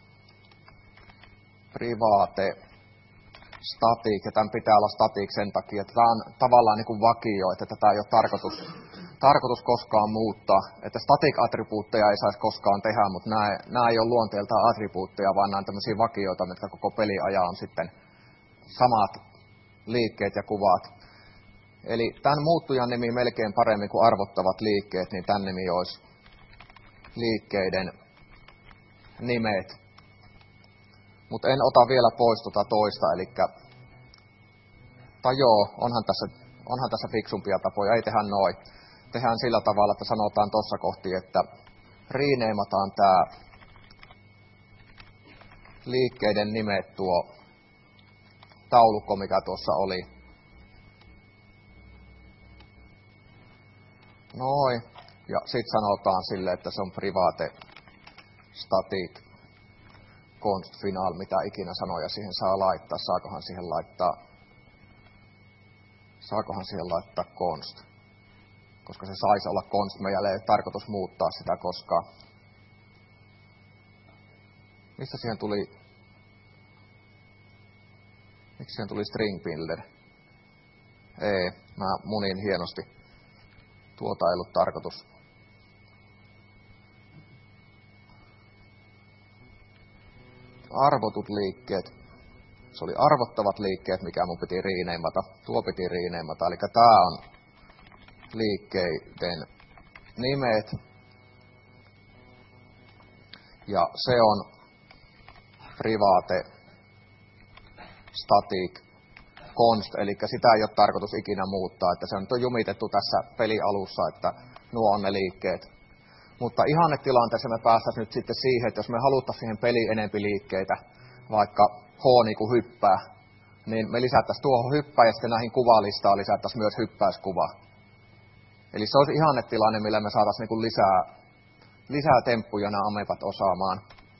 private static, ja tämän pitää olla static sen takia, että tämä on tavallaan niin kuin vakio, että tätä ei ole tarkoitus, tarkoitus koskaan muuttaa, että static-attribuutteja ei saisi koskaan tehdä, mutta nämä, nämä ei ole luonteeltaan attribuutteja, vaan nämä on tämmöisiä vakioita, mitkä koko peliajan on sitten samat liikkeet ja kuvat. Eli tämän muuttujan nimi melkein paremmin kuin arvottavat liikkeet, niin tämän nimi olisi liikkeiden nimet. Mutta en ota vielä pois tuota toista, eli tai joo, onhan tässä, onhan tässä fiksumpia tapoja, ei tehdä noin. Tehdään sillä tavalla, että sanotaan tuossa kohti, että renamataan tämä liikkeiden nimet tuo taulukko, mikä tuossa oli. Noin. Ja sitten sanotaan sille, että se on private static const final, mitä ikinä sanoja siihen saa laittaa. Saakohan siihen laittaa Saakohan siihen laittaa const? Koska se saisi olla const. Meillä ei ole tarkoitus muuttaa sitä koskaan. Mistä siihen tuli? Miksi siihen tuli string builder? Ei, mä munin hienosti. Tuota ei ollut tarkoitus. Arvotut liikkeet. Se oli arvottavat liikkeet, mikä mun piti riineimata. Tuo piti riineimata. Eli tää on liikkeiden nimet. Ja se on private static const, eli sitä ei ole tarkoitus ikinä muuttaa, että se on jumitettu tässä pelialussa, että nuo on ne liikkeet. Mutta ihannetilanteessa me päästäisiin nyt sitten siihen, että jos me haluttaisiin siihen peliin enempi liikkeitä, vaikka H niin kuin hyppää, niin me lisättäisiin tuohon hyppää ja sitten näihin kuvalistaan lisättäisiin myös hyppäyskuva. Eli se olisi ihannetilanne, millä me saataisiin niin kuin lisää, lisää temppuja nämä amebat osaamaan.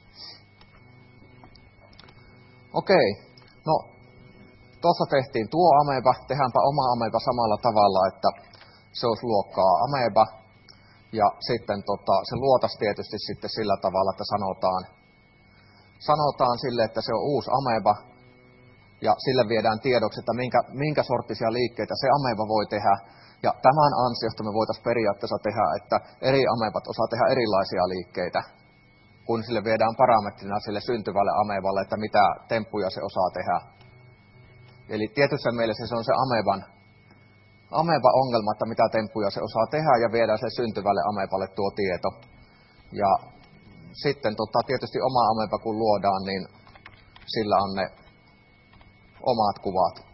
Okei, no tuossa tehtiin tuo ameba, tehdäänpä oma ameba samalla tavalla, että se olisi luokkaa ameba. Ja sitten tota, se luotaisi tietysti sitten sillä tavalla, että sanotaan, sanotaan sille, että se on uusi ameba. Ja sille viedään tiedoksi, että minkä, minkä sorttisia liikkeitä se ameba voi tehdä. Ja tämän ansiosta me voitaisiin periaatteessa tehdä, että eri amebat osaa tehdä erilaisia liikkeitä, kun sille viedään parametrina sille syntyvälle ameballe, että mitä temppuja se osaa tehdä. Eli tietyssä mielessä se on se ameban, ameba-ongelma, että mitä temppuja se osaa tehdä, ja viedään se syntyvälle ameballe tuo tieto. Ja sitten tota, tietysti oma ameba kun luodaan, niin sillä on ne omat kuvat.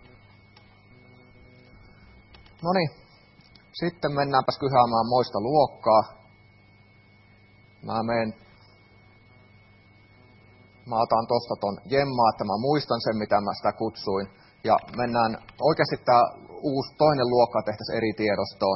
Noniin, sitten mennäänpäs kyhäämään moista luokkaa. Mä menen Mä otan tosta ton jemmaa, että mä muistan sen, mitä mä sitä kutsuin. Ja mennään, oikeasti tää uusi toinen luokka tehtäisiin eri tiedostoon.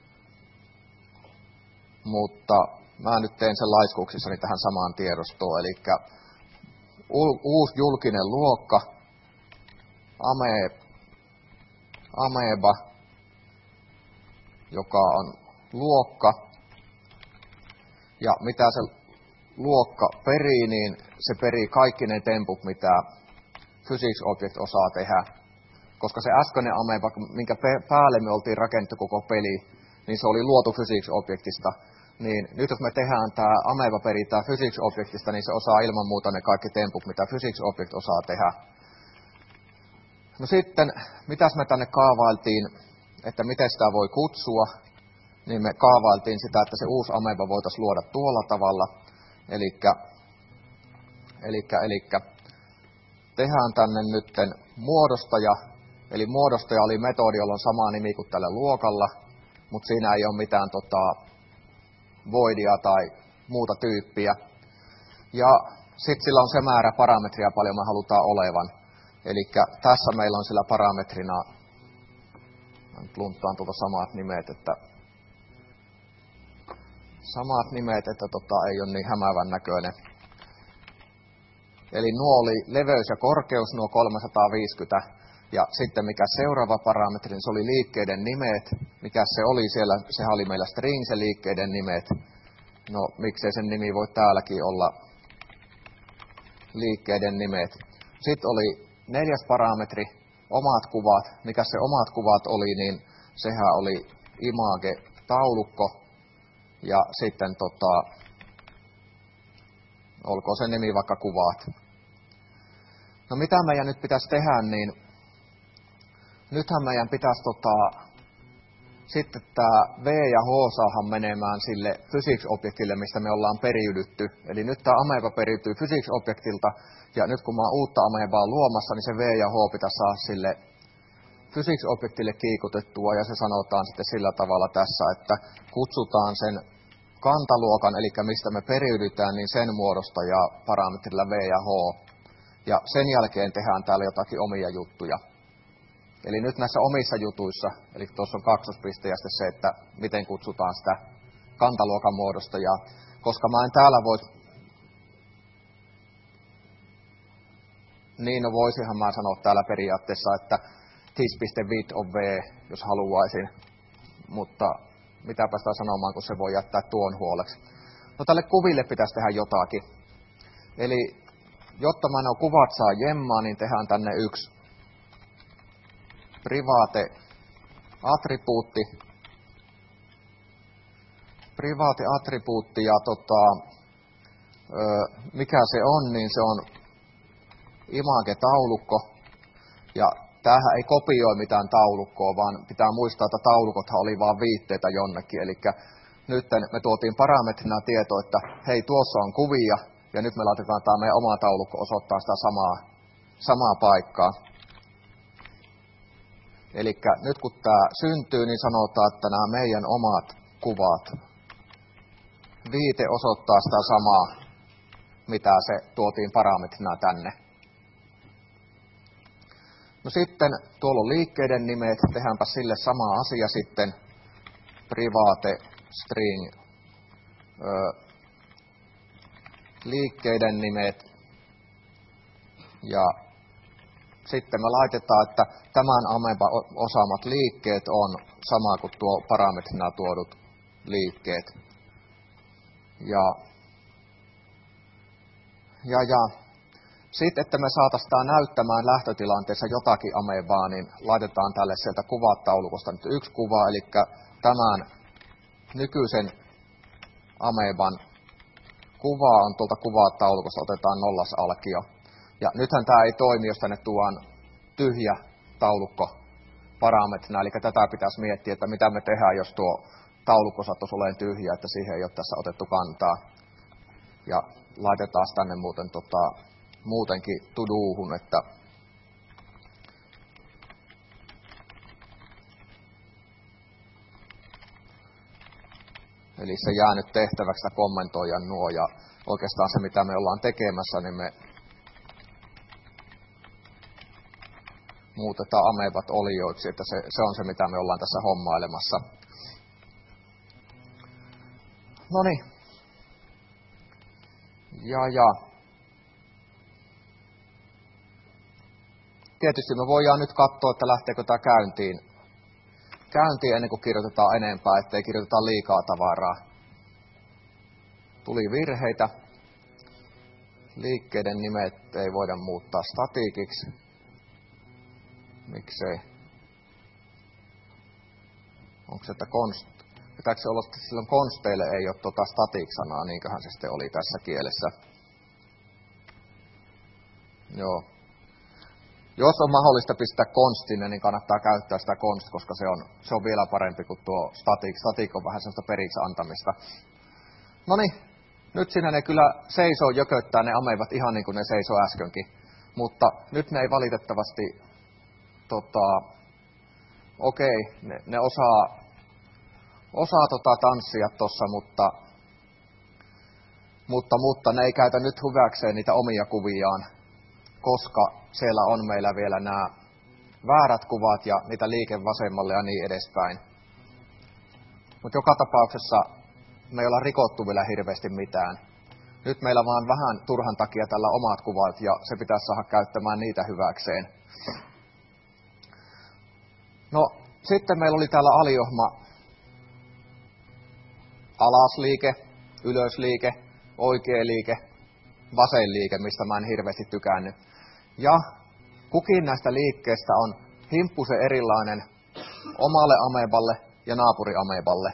Mutta mä nyt teen sen laiskuuksissani tähän samaan tiedostoon. Eli uusi julkinen luokka, ame, ameba, joka on luokka. Ja mitä se luokka perii, niin se perii kaikki ne temput, mitä physics object osaa tehdä. Koska se äskeinen ameba, minkä päälle me oltiin rakennettu koko peli, niin se oli luotu physics objectista. Niin nyt jos me tehdään tämä ameba peritään physics objectista, niin se osaa ilman muuta ne kaikki temput, mitä physics object osaa tehdä. No sitten, mitäs me tänne kaavailtiin, että miten sitä voi kutsua, niin me kaavailtiin sitä, että se uusi ameba voitaisiin luoda tuolla tavalla. Elikkä, elikkä, elikkä tehdään tänne nytten muodostaja, eli muodostaja oli metodi, jolla on sama nimi kuin tällä luokalla, mutta siinä ei ole mitään tota, voidia tai muuta tyyppiä. Ja sitten sillä on se määrä parametria, paljon me halutaan olevan. Elikkä tässä meillä on sillä parametrina, mä nyt lunttaan tuota samat nimet, että samat nimet, että tota, ei ole niin hämäävän näköinen. Eli nuo oli leveys ja korkeus, nuo kolmesataaviisikymmentä. Ja sitten mikä seuraava parametri, niin se oli liikkeiden nimet. Mikä se oli siellä, sehän oli meillä string, se liikkeiden nimet. No miksei sen nimi voi täälläkin olla liikkeiden nimet. Sitten oli neljäs parametri, omat kuvat. Mikä se omat kuvat oli, niin sehän oli image-taulukko. Ja sitten tota, olkoon se nimi vaikka kuvat. No mitä meidän nyt pitäisi tehdä, niin nythän meidän pitäisi tota, sitten tämä V ja H saahan menemään sille physics-objektille, mistä me ollaan periydytty. Eli nyt tämä ameba periytyy physics-objektilta, ja nyt kun mä oon uutta amebaa luomassa, niin se V ja H pitäisi saada sille physics-objektille kiikutettua, ja se sanotaan sitten sillä tavalla tässä, että kutsutaan sen kantaluokan, eli mistä me periydytään, niin sen muodosta ja parametrilla V ja H. Ja sen jälkeen tehdään täällä jotakin omia juttuja. Eli nyt näissä omissa jutuissa, eli tuossa on kaksospiste ja sitten se, että miten kutsutaan sitä kantaluokan muodosta. Ja koska mä en täällä voi, niin no voisinhan mä sanoa täällä periaatteessa, että tis.vid on V, jos haluaisin. Mutta mitäpä sitä sanomaan, kun se voi jättää tuon huoleksi. No tälle kuville pitäisi tehdä jotakin. Eli jotta mä nuo kuvat saa jemmaa, niin tehdään tänne yksi private attribuutti. Private attribuutti ja tota, mikä se on, niin se on image-taulukko. Ja tämähän ei kopioi mitään taulukkoa, vaan pitää muistaa, että taulukothan oli vaan viitteitä jonnekin. Eli nyt me tuotiin parametrina tieto, että hei, tuossa on kuvia, ja nyt me laitetaan tämä meidän oma taulukko osoittaa sitä samaa, samaa paikkaa. Eli nyt kun tämä syntyy, niin sanotaan, että nämä meidän omat kuvat, viite osoittaa sitä samaa, mitä se tuotiin parametrina tänne. No sitten tuolla on liikkeiden nimet, tehdäänpä sille sama asia sitten, private string, ö, liikkeiden nimet, ja sitten me laitetaan, että tämän ameba osaamat liikkeet on sama kuin tuo parametrina tuodut liikkeet. Ja, ja, ja. Sitten, että me saataisiin tämä näyttämään lähtötilanteessa jotakin amebaa, niin laitetaan tälle sieltä kuvataulukosta nyt yksi kuva, eli tämän nykyisen ameban kuva on tuolta kuvataulukosta, otetaan nollas alkio. Ja nythän tämä ei toimi, jos tänne tuodaan tyhjä taulukko parametrina, eli tätä pitäisi miettiä, että mitä me tehdään, jos tuo taulukko sattuisi olemaan tyhjä, että siihen ei ole tässä otettu kantaa. Ja laitetaan tänne muuten tota, muutenkin to-dohun, että eli se jää nyt tehtäväksi kommentoida nuo, ja oikeastaan se, mitä me ollaan tekemässä, niin me muutetaan amebat olioiksi, että se, se on se, mitä me ollaan tässä hommailemassa. Noniin. Ja, ja. Tietysti me voidaan nyt katsoa, että lähteekö tämä käyntiin. Käyntiin ennen kuin kirjoitetaan enempää, ettei kirjoiteta liikaa tavaraa. Tuli virheitä. Liikkeiden nimet ei voida muuttaa statiikiksi. Miksei? Onko se, että konst... Pitääkö se olla, että silloin konsteille ei ole tuota static-sanaa, niinköhän se sitten oli tässä kielessä. Joo. Jos on mahdollista pistää konstille, niin kannattaa käyttää sitä konst, koska se on, se on vielä parempi kuin tuo static. Static on vähän sellaista periksi antamista. Noniin, nyt siinä ne kyllä seisoo jököttää ne amevat ihan niin kuin ne seisoo äskenkin. Mutta nyt ne ei valitettavasti, tota, okei, ne, ne osaa, osaa tota tanssia tossa, mutta, mutta, mutta ne ei käytä nyt hyväkseen niitä omia kuviaan, koska siellä on meillä vielä nämä väärät kuvat ja niitä liike vasemmalle ja niin edespäin. Mutta joka tapauksessa me ei olla rikottu vielä hirveästi mitään. Nyt meillä vaan vähän turhan takia tällä omat kuvat ja se pitäisi saada käyttämään niitä hyväkseen. No sitten meillä oli täällä aliohma alasliike, ylösliike, oikea liike, vasen liike, mistä mä en hirveästi tykännyt. Ja kukin näistä liikkeistä on himppusen erilainen omalle ameballe ja naapuriameballe.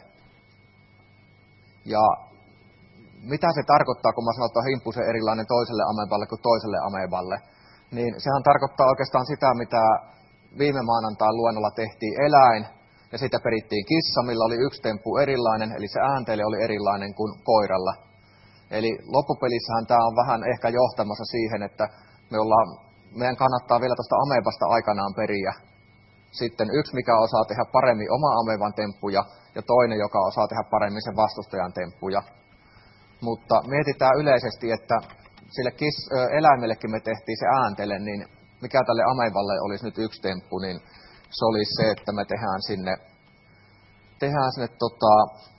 Ja mitä se tarkoittaa, kun mä sanon, että on himppusen erilainen toiselle ameballe kuin toiselle ameballe, niin sehän tarkoittaa oikeastaan sitä, mitä viime maanantain luennolla tehtiin eläin, ja siitä perittiin kissa, millä oli yksi temppu erilainen, eli se äänteile oli erilainen kuin koiralla. Eli loppupelissähän tämä on vähän ehkä johtamassa siihen, että me ollaan, meidän kannattaa vielä tuosta amebasta aikanaan periä. Sitten yksi, mikä osaa tehdä paremmin oma ameban temppuja, ja toinen, joka osaa tehdä paremmin sen vastustajan temppuja. Mutta mietitään yleisesti, että sille kis, eläimellekin me tehtiin se ääntele, niin mikä tälle ameballe olisi nyt yksi temppu, niin se olisi se, että me tehdään sinne, tehdään sinne tota,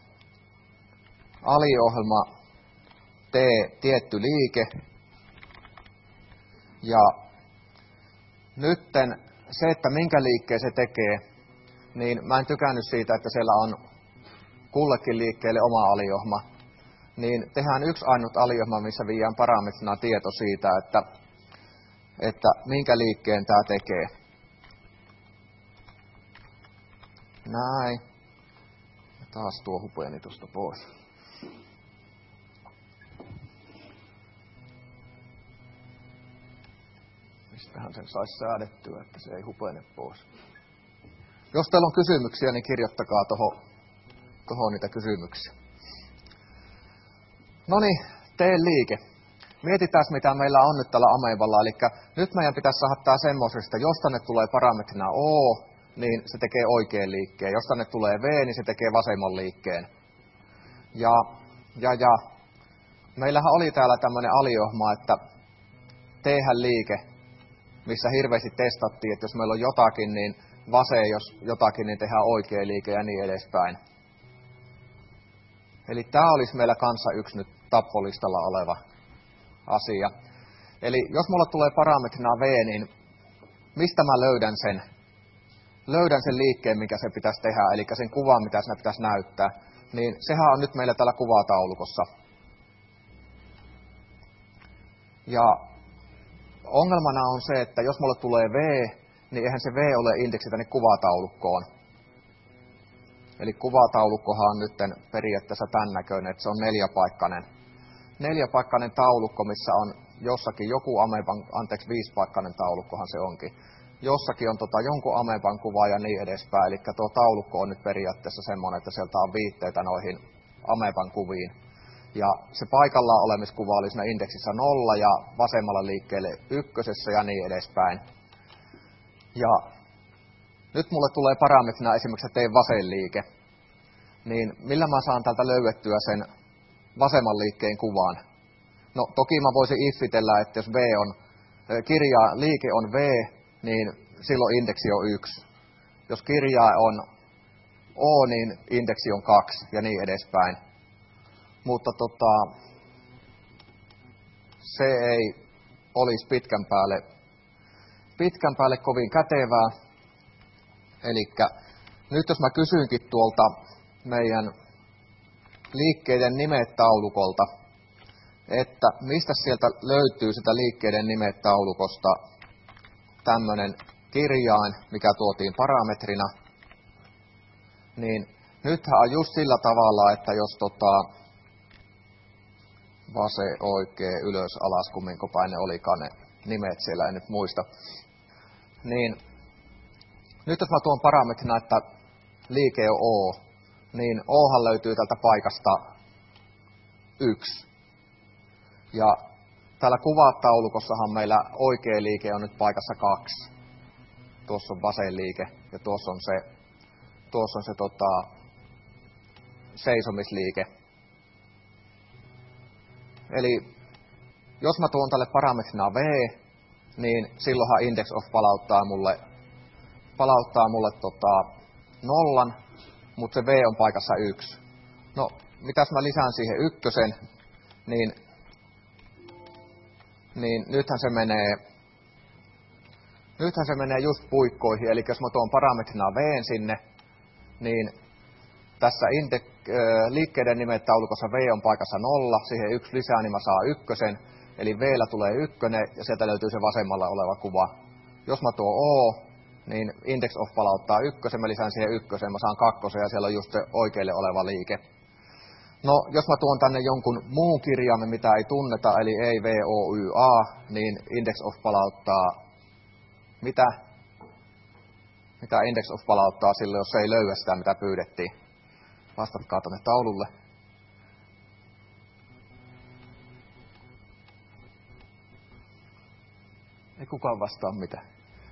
aliohjelma tee tietty liike. Ja nytten se, että minkä liikkeen se tekee, niin mä en tykännyt siitä, että siellä on kullekin liikkeelle oma aliohma. Niin tehdään yksi ainut aliohma, missä viiään parametrina tieto siitä, että, että minkä liikkeen tämä tekee. Näin. Ja taas tuo hupeeni tuosta pois. Mistähän sen saisi säädettyä, että se ei hupene pois. Jos teillä on kysymyksiä, niin kirjoittakaa tuohon toho niitä kysymyksiä. Noniin, tee liike. Mietitään, mitä meillä on nyt tällä ameballa. Eli nyt meidän pitäisi saada tämä semmoisesta, jos tänne tulee parametrina O, niin se tekee oikean liikkeen. Jos tänne tulee V, niin se tekee vasemman liikkeen. Ja, ja, ja meillähän oli täällä tämmöinen aliohma, että tehdään liike, missä hirveästi testattiin, että jos meillä on jotakin, niin vasen, jos jotakin, niin tehdään oikea liike ja niin edespäin. Eli tämä olisi meillä kanssa yksi nyt tappolistalla oleva asia. Eli jos mulla tulee parametrina V, niin mistä mä löydän sen? Löydän sen liikkeen, mikä se pitäisi tehdä, eli sen kuvan, mitä siinä pitäisi näyttää. Niin sehän on nyt meillä täällä kuvataulukossa. Ja ongelmana on se, että jos mulle tulee V, niin eihän se V ole indeksi tänne kuvataulukkoon. Eli kuvataulukkohan on nyt periaatteessa tämän näköinen, että se on neljäpaikkainen. Neljäpaikkainen taulukko, missä on jossakin joku ameban, anteeksi viisipaikkainen taulukkohan se onkin. Jossakin on tota jonkun ameban kuva ja niin edespäin. Eli tuo taulukko on nyt periaatteessa semmoinen, että sieltä on viitteitä noihin ameban kuviin. Ja se paikallaan olemiskuva oli siinä indeksissä nolla ja vasemmalla liikkeelle ykkösessä ja niin edespäin. Ja nyt mulle tulee parametrina esimerkiksi, että teen vasen liike. Niin millä mä saan täältä löydettyä sen vasemman liikkeen kuvan? No toki mä voisin ifitellä, että jos V on, kirjaa liike on V, niin silloin indeksi on yksi. Jos kirjaa on O, niin indeksi on kaksi ja niin edespäin. Mutta tota, se ei olisi pitkän päälle, pitkän päälle kovin kätevää. Elikkä nyt jos mä kysynkin tuolta meidän liikkeiden nimet taulukolta, että mistä sieltä löytyy sitä liikkeiden nimet taulukosta tämmöinen kirjain, mikä tuotiin parametrina, niin nythän on just sillä tavalla, että jos tota, vasen, oikea, ylös, alas, kumminko päin ne olikaan ne nimet siellä, en nyt muista, niin nyt jos mä tuon parametrina, että liike on O, niin Ohan löytyy tältä paikasta yksi. Ja täällä kuvataulukossahan meillä oikea liike on nyt paikassa kaksi. Tuossa on vasen liike ja tuossa on se, tuossa on se tota, seisomisliike. Eli jos mä tuon tälle parametrina V, niin silloinhan index of palauttaa mulle palauttaa mulle tota, nollan, mutta se V on paikassa yksi. No, mitäs mä lisään siihen ykkösen, niin, niin nythän se menee, nythän se menee just puikkoihin, eli jos mä tuon parametrina V sinne, niin tässä indek, äh, liikkeiden nimet taulukossa V on paikassa nolla, siihen yksi lisää, niin mä saan ykkösen, eli V:llä tulee ykkönen, ja sieltä löytyy se vasemmalla oleva kuva. Jos mä tuon O, niin index of palauttaa ykkösen, mä lisään siihen ykkösen, mä saan kakkosen ja siellä on just se oikealle oleva liike. No, jos mä tuon tänne jonkun muun kirjaimen, mitä ei tunneta, eli ei V, O, Y, A, niin index of palauttaa, mitä? Mitä index of palauttaa sille, jos ei löyä sitä, mitä pyydettiin? Vastatkaa tonne taululle. Ei kukaan vastaa mitään.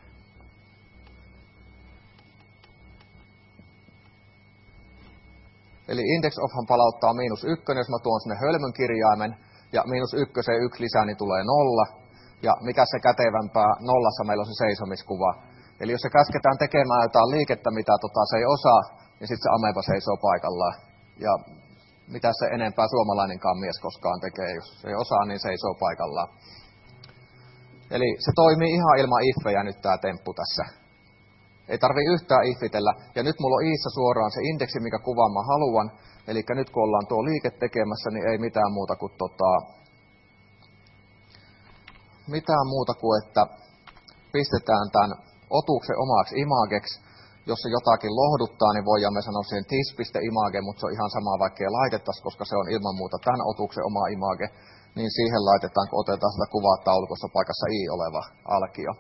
Eli index ofhan palauttaa miinus ykkönen, jos mä tuon sinne hölmön kirjaimen, ja miinus ykköseen yksi lisää, niin tulee nolla. Ja mikä se kätevämpää, nollassa meillä on se seisomiskuva. Eli jos se käsketään tekemään jotain liikettä, mitä tota se ei osaa, niin sitten se ameba seisoo paikallaan. Ja mitä se enempää suomalainenkaan mies koskaan tekee, jos se ei osaa, niin seisoo paikallaan. Eli se toimii ihan ilman ifejä nyt tämä temppu tässä. Ei tarvii yhtään ifitellä. Ja nyt mulla on iissä suoraan se indeksi, mikä kuvaa mä haluan. Eli nyt kun ollaan tuo liike tekemässä, niin ei mitään muuta kuin, tota, mitään muuta kuin että pistetään tämän otuksen omaksi imageksi. Jos se jotakin lohduttaa, niin voidaan me sanoa siihen tis.image, mutta se on ihan sama, vaikka ei laitettaisi, koska se on ilman muuta tämän otuksen oma image. Niin siihen laitetaan, kun otetaan sitä kuvaa taulukossa paikassa i oleva alkio.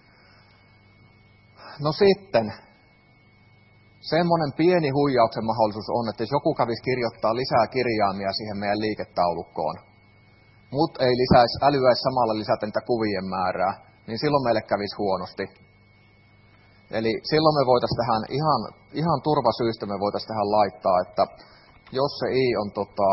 No sitten, semmoinen pieni huijauksen mahdollisuus on, että jos joku kävisi kirjoittaa lisää kirjaimia siihen meidän liiketaulukkoon, mutta ei lisäisi, älyäisi samalla lisätä niitä kuvien määrää, niin silloin meille kävisi huonosti. Eli silloin me voitaisiin tähän ihan, ihan turvasyistä me voitaisiin tähän laittaa, että jos se i on tota,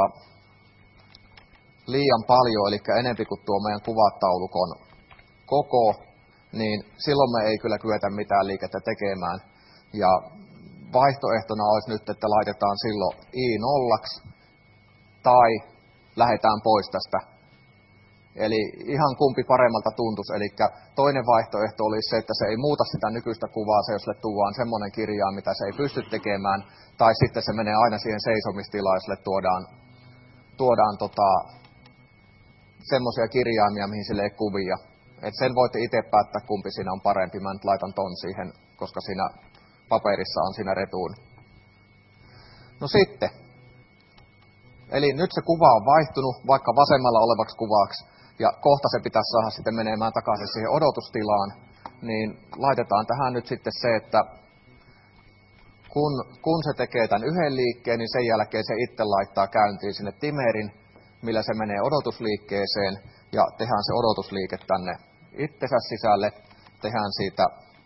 liian paljon, eli enempi kuin tuo meidän kuvataulukon koko, niin silloin me ei kyllä kyetä mitään liikettä tekemään. Ja vaihtoehtona olisi nyt, että laitetaan silloin i nollaksi tai lähdetään pois tästä. Eli ihan kumpi paremmalta tuntuisi. Eli toinen vaihtoehto olisi se, että se ei muuta sitä nykyistä kuvaa, se jos sille tuodaan semmoinen kirjain, mitä se ei pysty tekemään, tai sitten se menee aina siihen seisomistilaan, jos sille tuodaan, tuodaan tota, semmoisia kirjaimia, mihin sille ei kuvia. Et sen voitte itse päättää, kumpi siinä on parempi. Mä nyt laitan ton siihen, koska siinä paperissa on siinä retuun. No sitten. Eli nyt se kuva on vaihtunut vaikka vasemmalla olevaksi kuvaksi, ja kohta se pitäisi saada sitten menemään takaisin siihen odotustilaan, niin laitetaan tähän nyt sitten se, että kun, kun se tekee tämän yhden liikkeen, niin sen jälkeen se itse laittaa käyntiin sinne timerin, millä se menee odotusliikkeeseen, ja tehdään se odotusliike tänne itsensä sisälle, tehdään siitä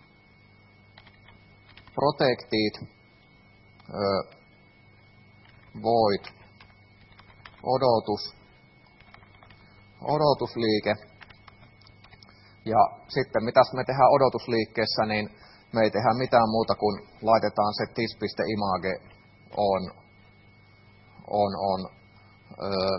protected, ö, void, odotus, odotusliike. Ja sitten mitäs me tehdään odotusliikkeessä, niin me ei tehdä mitään muuta kuin laitetaan se tis.image on, on, on öö,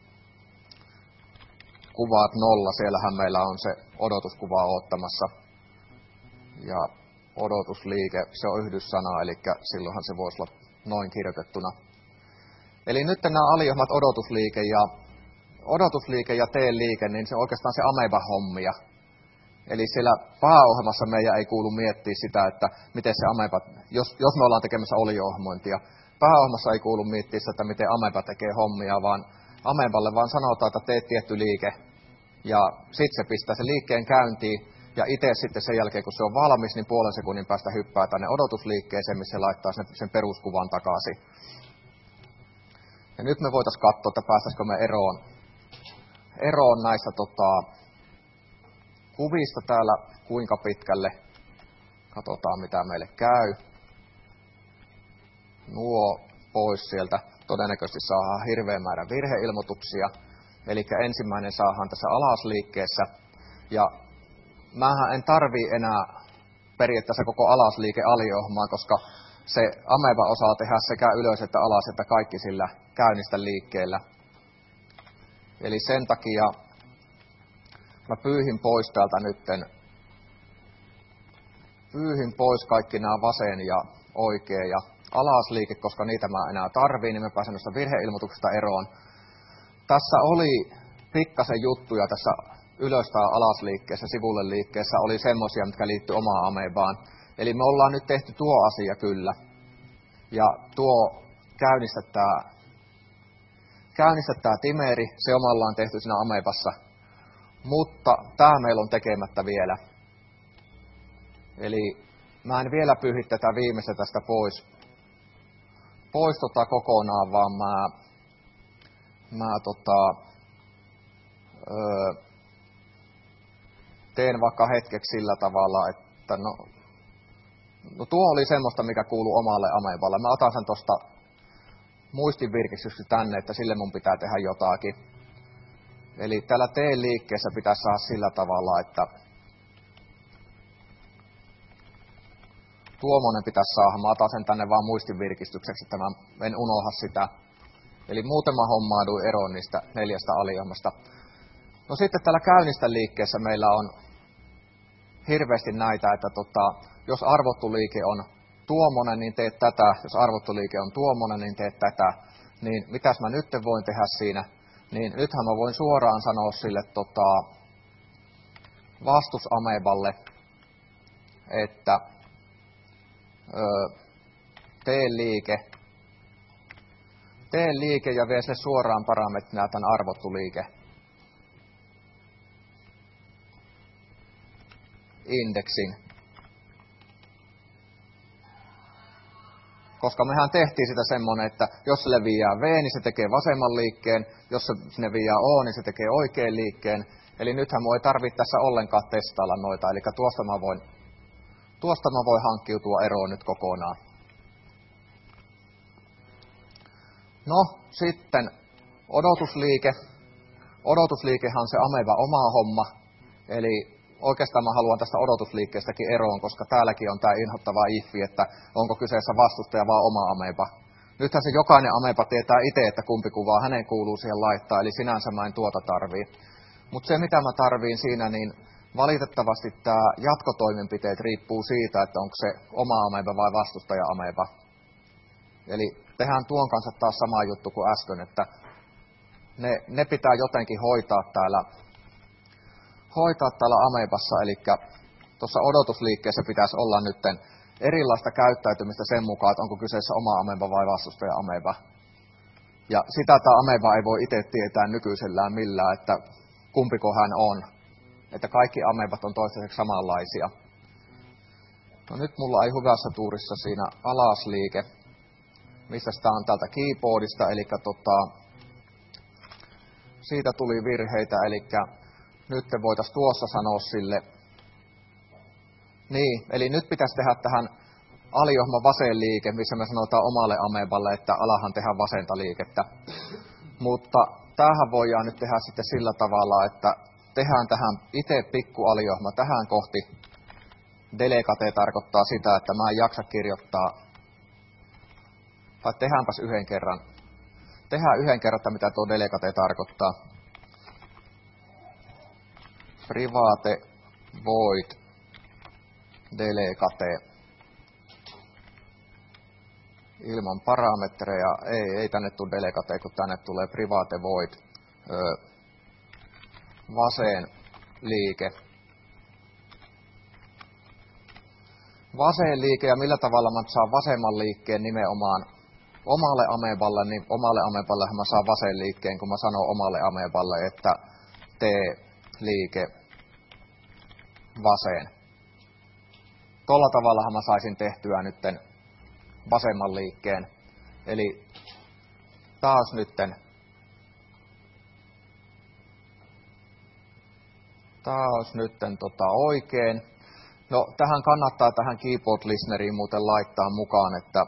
kuvaat nolla. Siellähän meillä on se odotuskuva odottamassa. Ja odotusliike, se on yhdyssana, eli silloinhan se voisi olla noin kirjoitettuna. Eli nyt nämä aliohjelmat odotusliike ja odotusliike ja T-liike, niin se on oikeastaan se ameba-hommia. Eli siellä pääohjelmassa meidän ei kuulu miettiä sitä, että miten se ameba, jos, jos me ollaan tekemässä olio-ohjelmointia, pääohjelmassa ei kuulu miettiä sitä, että miten ameba tekee hommia, vaan ameballe vaan sanotaan, että teet tietty liike, ja sitten se pistää sen liikkeen käyntiin, ja itse sitten sen jälkeen, kun se on valmis, niin puolen sekunnin päästä hyppää tänne odotusliikkeeseen, missä se laittaa sen, sen peruskuvan takaisin. Ja nyt me voitaisiin katsoa, että päästäisikö me eroon, eroon näistä tota, kuvista täällä, kuinka pitkälle. Katsotaan, mitä meille käy. Nuo pois sieltä. Todennäköisesti saadaan hirveän määrä virheilmoituksia. Eli ensimmäinen saadaan tässä alasliikkeessä. Ja mähän en tarvii enää periaatteessa koko alasliike aliohjelmaa, koska se ameba osaa tehdä sekä ylös että alas, että kaikki sillä käynnistä liikkeellä. Eli sen takia mä pyyhin pois täältä nytten, pyyhin pois kaikki nämä vasen ja oikea ja alasliike, koska niitä mä enää tarviin, niin mä pääsen noista virheilmoituksista eroon. Tässä oli pikkasen juttuja tässä ylös- tai alasliikkeessä, sivulle liikkeessä, oli semmosia, mitkä liittyy omaan amebaan. Eli me ollaan nyt tehty tuo asia kyllä. Ja tuo käynnistetään, käynnistetään timeri, se omalla on tehty siinä amebassa. Mutta tämä meillä on tekemättä vielä. Eli mä en vielä pyyhi tätä viimeistä tästä pois, pois tota kokonaan, vaan mä, mä tota, öö, teen vaikka hetkeksi sillä tavalla, että no, no tuo oli semmoista, mikä kuuluu omalle ameballe. Mä otan sen tosta muistinvirkistykseksi tänne, että sille mun pitää tehdä jotakin. Eli täällä T-liikkeessä pitäisi saada sillä tavalla, että tuommoinen pitäisi saada. Mä otan sen tänne vaan muistinvirkistykseksi, että mä en unoha sitä. Eli muuten mä hommaaduin eroon niistä neljästä aliohjelmasta. No sitten täällä käynnistä liikkeessä meillä on hirveästi näitä, että tota, jos arvottu liike on tuommoinen, niin teet tätä. Jos arvottu liike on tuommoinen, niin teet tätä. Niin mitäs mä nyt voin tehdä siinä? Niin nythän mä voin suoraan sanoa sille tota, vastusameballe, että ö, tee liike. Tee liike ja vie sille suoraan parametrina tämän arvottu liike. Indeksin. Koska mehän tehtiin sitä semmoinen, että jos se leviää V, niin se tekee vasemman liikkeen. Jos se leviää O, niin se tekee oikean liikkeen. Eli nythän mä ei tarvitse tässä ollenkaan testailla noita. Eli tuosta mä voin, tuosta mä voin hankkiutua eroon nyt kokonaan. No, sitten odotusliike. Odotusliikehan on se ameba oma homma. Eli oikeastaan mä haluan tästä odotusliikkeestäkin eroon, koska täälläkin on tämä inhottava iffi, että onko kyseessä vastustaja vai oma ameba. Nythän se jokainen ameba tietää itse, että kumpi kuvaa hänen kuuluu siihen laittaa, eli sinänsä mä en tuota tarvii. Mutta se mitä mä tarviin siinä, niin valitettavasti tämä jatkotoimenpiteet riippuu siitä, että onko se oma ameba vai vastustaja ameba. Eli tehdään tuon kanssa taas sama juttu kuin äsken, että ne, ne pitää jotenkin hoitaa täällä, hoitaa täällä amebassa, eli tuossa odotusliikkeessä pitäisi olla nyt erilaista käyttäytymistä sen mukaan, että onko kyseessä oma ameba vai vastustaja ameba. Ja sitä tämä ameba ei voi itse tietää nykyisellään millään, että kumpiko hän on. Että kaikki amebat on toistaiseksi samanlaisia. No nyt mulla ei hyvässä tuurissa siinä alasliike. Missä sitä on täältä keyboardista, eli tota, siitä tuli virheitä, eli nyt voitaisiin tuossa sanoa sille, niin, eli nyt pitäisi tehdä tähän aliohman vasen liike, missä me sanotaan omalle ameballe, että alahan tehdään vasenta liikettä. Mutta tämähän voidaan nyt tehdä sitten sillä tavalla, että tehdään tähän itse pikku aliohma tähän kohti. Delegate tarkoittaa sitä, että mä en jaksa kirjoittaa. Tai tehdäänpäs yhden kerran. Tehdään yhden kerran, että mitä tuo delegate tarkoittaa. Private void delegate. Ilman parametreja. Ei, ei tänne tule delegate, kun tänne tulee private void ö, vasen liike. Vasen liike ja millä tavalla mä saan vasemman liikkeen nimenomaan omalle ameballe, niin omalle ameballe mä saan vasen liikkeen, kun mä sanon omalle ameballe, että tee liike vasen. Tolla tavallahan mä saisin tehtyä nytten vasemman liikkeen. Eli taas nytten taas nytten tota oikein. No, tähän kannattaa tähän keyboard listeneriin muuten laittaa mukaan, että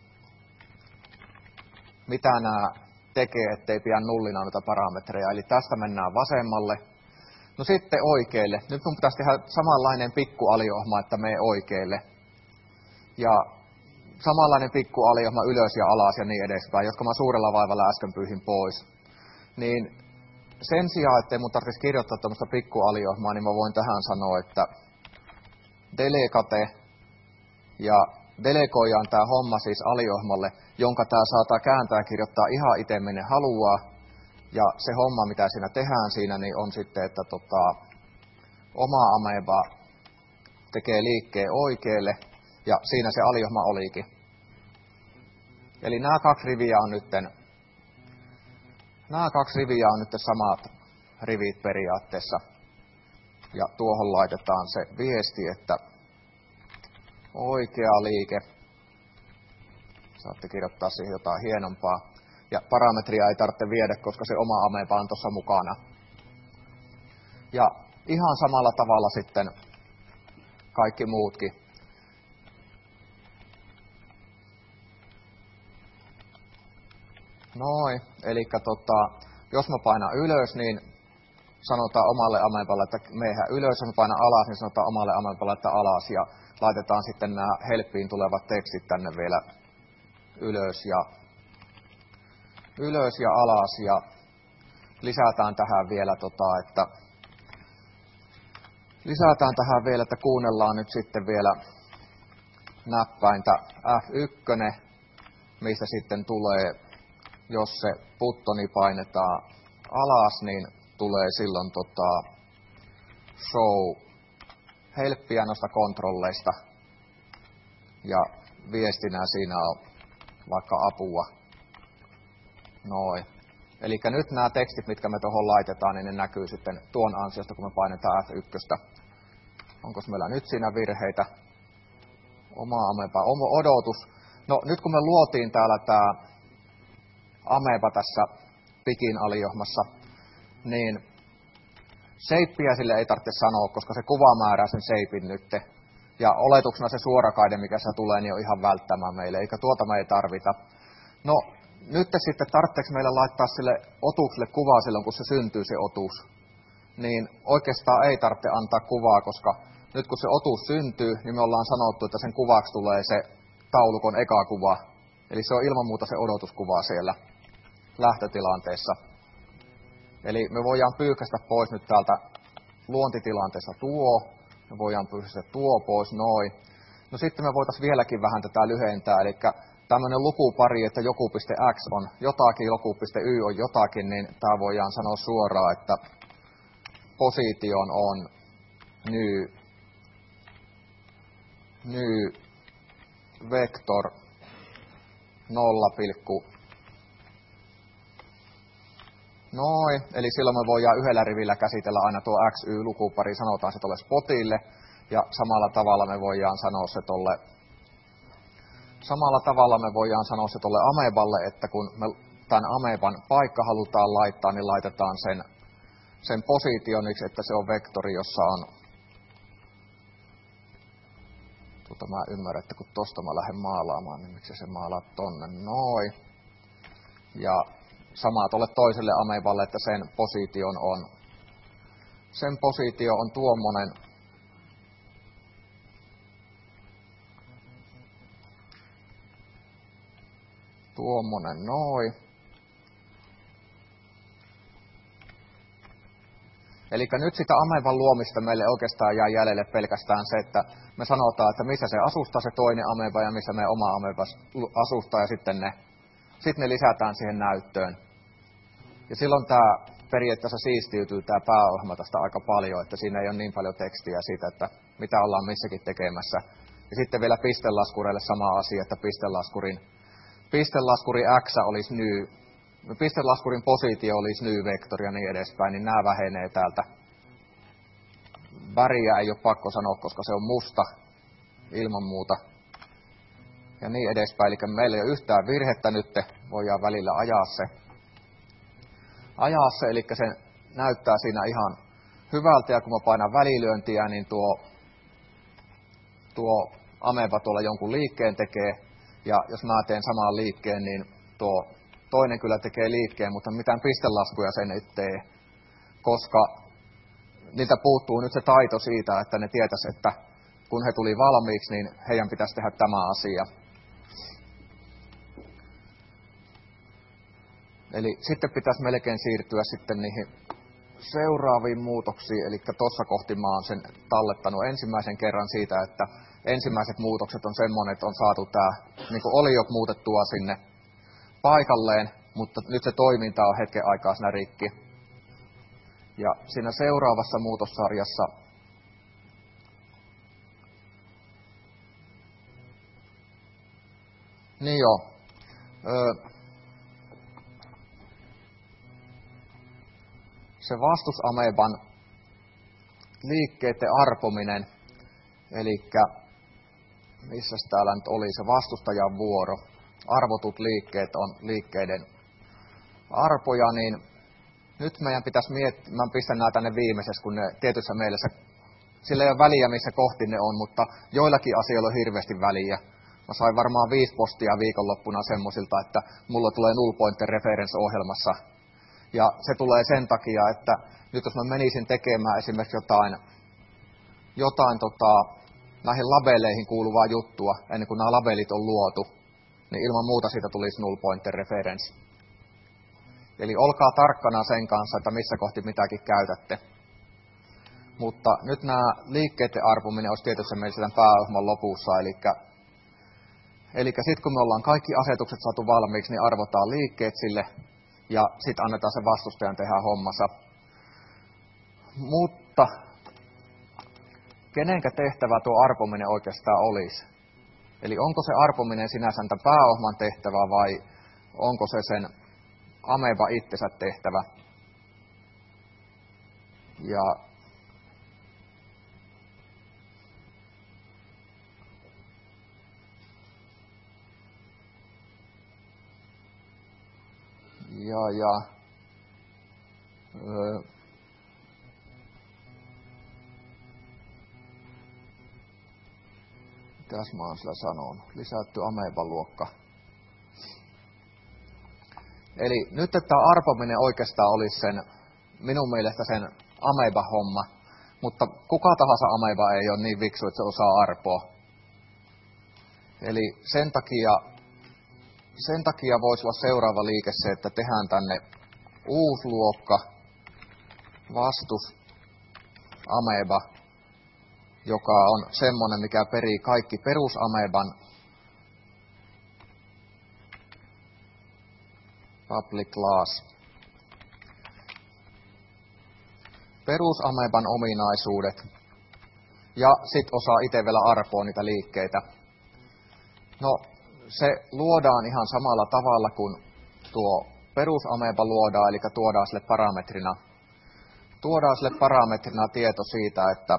mitä nämä tekee, ettei pidä nullina noita parametreja. Eli tästä mennään vasemmalle. No sitten oikealle. Nyt mun pitäisi tehdä samanlainen pikku aliohma, että mene oikealle. Ja samanlainen pikku aliohma ylös ja alas ja niin edespäin, jotka mä suurella vaivalla äsken pyyhin pois. Niin sen sijaan, ettei mun tarvitsisi kirjoittaa tämmöistä pikku aliohmaa, niin mä voin tähän sanoa, että delegate ja delegoidaan tämä homma siis aliohmalle, jonka tämä saattaa kääntää ja kirjoittaa ihan itse minne haluaa. Ja se homma, mitä siinä tehdään siinä, niin on sitten, että tota, oma ameba tekee liikkeen oikealle ja siinä se aliohma olikin. Eli nämä kaksi riviä on nytten, nämä kaksi riviä on nyt samat rivit periaatteessa. Ja tuohon laitetaan se viesti, että oikea liike. Saatte kirjoittaa siihen jotain hienompaa. Ja parametria ei tarvitse viedä, koska se oma ameba on tuossa mukana. Ja ihan samalla tavalla sitten kaikki muutkin. Noin, eli tota, jos mä painan ylös, niin sanotaan omalle ameballe, että mehän ylös, jos mä painan alas, niin sanotaan omalle ameballe, että alas. Ja laitetaan sitten nämä helppiin tulevat tekstit tänne vielä ylös ja, ylös ja alas. Ja lisätään tähän vielä, tota, että Lisätään tähän vielä, että kuunnellaan nyt sitten vielä näppäintä F yksi, mistä sitten tulee, jos se buttoni painetaan alas, niin tulee silloin tota show helppiä noista kontrolleista. Ja viestinä siinä on vaikka apua. Noin. Eli nyt nämä tekstit, mitkä me tuohon laitetaan, niin ne näkyy sitten tuon ansiosta, kun me painetaan F yksi. Onko meillä nyt siinä virheitä? Oma ameba, oma odotus. No nyt kun me luotiin täällä tämä ameba tässä pikin alijohmassa, niin shapeä sille ei tarvitse sanoa, koska se kuva määrää sen shapein nytte. Ja oletuksena se suorakaide, mikä se tulee, niin on ihan välttämään meille, eikä tuota me ei tarvita. No nyt sitten tarvitseeko meillä laittaa sille otukselle kuvaa silloin, kun se syntyy se otus? Niin oikeastaan ei tarvitse antaa kuvaa, koska nyt kun se otus syntyy, niin me ollaan sanottu, että sen kuvaksi tulee se taulukon eka kuva. Eli se on ilman muuta se odotuskuva siellä lähtötilanteessa. Eli me voidaan pyyhkäistä pois nyt täältä luontitilanteesta tuo. Me voidaan pyyhkäistä tuo pois, noin. No sitten me voitaisiin vieläkin vähän tätä lyhentää, eli tämmöinen lukupari, että joku piste X on jotakin, joku piste Y on jotakin, niin tämä voidaan sanoa suoraan, että position on new, new vector nolla. Noin, eli silloin me voidaan yhdellä rivillä käsitellä aina tuo X Y-lukupari, sanotaan se tuolle spotille, ja samalla tavalla me voidaan sanoa se tolle, samalla tavalla me voidaan sanoa se tolle ameballe, että kun me tämän ameban paikka halutaan laittaa, niin laitetaan sen, sen positioniksi, että se on vektori, jossa on, tuota mä ymmärrän, että kun tosta mä lähden maalaamaan, niin miksi se maalaa tonne, noin, ja sama tuolle toiselle ameballe, että sen position on, sen positio on tuommoinen, tuommoinen noin. Eli nyt sitä ameban luomista meille oikeastaan jää jäljelle pelkästään se, että me sanotaan, että missä se asustaa se toinen ameba ja missä me oma ameba asustaa ja sitten ne Sitten ne lisätään siihen näyttöön. Ja silloin tämä periaatteessa siistiytyy tämä pääohjelma tästä aika paljon, että siinä ei ole niin paljon tekstiä siitä, että mitä ollaan missäkin tekemässä. Ja sitten vielä pistelaskureille sama asia, että pistelaskurin, pistelaskurin X olisi ny, pistelaskurin positio olisi ny-vektori ja niin edespäin, niin nämä vähenee täältä. Väriä ei ole pakko sanoa, koska se on musta ilman muuta. Ja niin edespäin, eli meillä ei ole yhtään virhettä nyt, voidaan välillä ajaa se. Ajaa se, eli se näyttää siinä ihan hyvältä, ja kun mä painan välilyöntiä, niin tuo, tuo ameba tuolla jonkun liikkeen tekee, ja jos mä teen saman liikkeen, niin tuo toinen kyllä tekee liikkeen, mutta mitään pistelaskuja sen ei tee, koska niiltä puuttuu nyt se taito siitä, että ne tietäisi, että kun he tuli valmiiksi, niin heidän pitäisi tehdä tämä asia. Eli sitten pitäisi melkein siirtyä sitten niihin seuraaviin muutoksiin, eli tuossa kohti mä oon sen tallettanut ensimmäisen kerran siitä, että ensimmäiset muutokset on semmoinen, että on saatu tämä, niin kuin oli jo muutettua sinne paikalleen, mutta nyt se toiminta on hetken aikaa siinä rikki. Ja siinä seuraavassa muutossarjassa niin joo, öö, se vastusameban liikkeiden arpominen, eli missäs täällä nyt oli se vastustajan vuoro, arvotut liikkeet on liikkeiden arpoja, niin nyt meidän pitäisi miettiä, mä pistän nämä tänne viimeisessä, kun ne tietyssä mielessä, sillä ei ole väliä, missä kohti ne on, mutta joillakin asioilla on hirveästi väliä. Mä sain varmaan viisi postia viikonloppuna semmoisilta, että mulla tulee null pointer reference-ohjelmassa. Ja se tulee sen takia, että nyt jos mä menisin tekemään esimerkiksi jotain, jotain tota, näihin labeleihin kuuluvaa juttua, ennen kuin nämä labelit on luotu, niin ilman muuta siitä tulisi null pointer reference. Eli olkaa tarkkana sen kanssa, että missä kohti mitäkin käytätte. Mutta nyt nämä liikkeiden arpominen olisi tietysti meillä sen pääohjelman lopussa. Eli, eli sitten kun me ollaan kaikki asetukset saatu valmiiksi, niin arvotaan liikkeet sille ja sitten annetaan se vastustajan tehdä hommansa. Mutta kenenkä tehtävä tuo arpominen oikeastaan olisi? Eli onko se arpominen sinänsä tämän pääohjelman tehtävä vai onko se sen ameba itsensä tehtävä? Ja ja, ja öö, mitäs mä oon sillä sanonut? Lisätty ameba-luokka. Eli nyt, että tämä arpominen oikeastaan olisi sen, minun mielestä sen ameba-homma, mutta kuka tahansa ameba ei ole niin viksu, että se osaa arpoa. Eli sen takia, sen takia voisi olla seuraava liike se, että tehdään tänne uusi luokka, vastus, ameba, joka on semmoinen, mikä perii kaikki perusameban public class. Perusameban ominaisuudet ja sitten osaa itse vielä arpoa niitä liikkeitä. No, se luodaan ihan samalla tavalla kuin tuo perusameba luodaan, eli tuodaan sille parametrina. Tuodaan sille parametrina tieto siitä, että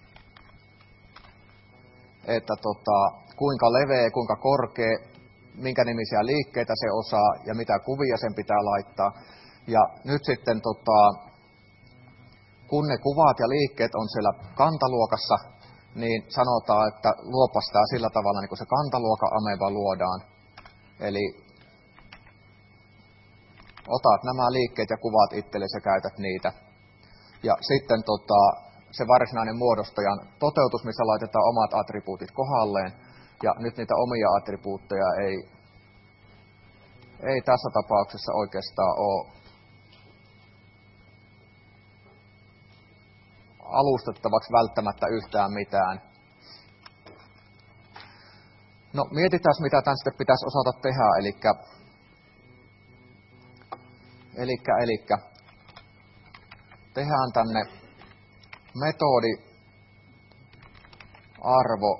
että tota, kuinka leveä, kuinka korkea, minkä nimisiä liikkeitä se osaa ja mitä kuvia sen pitää laittaa. Ja nyt sitten, tota, kun ne kuvat ja liikkeet on siellä kantaluokassa, niin sanotaan, että luopastaa sillä tavalla, niin kuin se kantaluokan ameba luodaan. Eli otat nämä liikkeet ja kuvat itsellesi ja käytät niitä. Ja sitten tota, se varsinainen muodostajan toteutus, missä laitetaan omat attribuutit kohdalleen. Ja nyt niitä omia attribuutteja ei, ei tässä tapauksessa oikeastaan ole alustettavaksi välttämättä yhtään mitään. No mietitään, mitä tämän sitten pitäisi osata tehdä. Elikkä, elikkä, elikkä tehdään tänne metodi, arvo,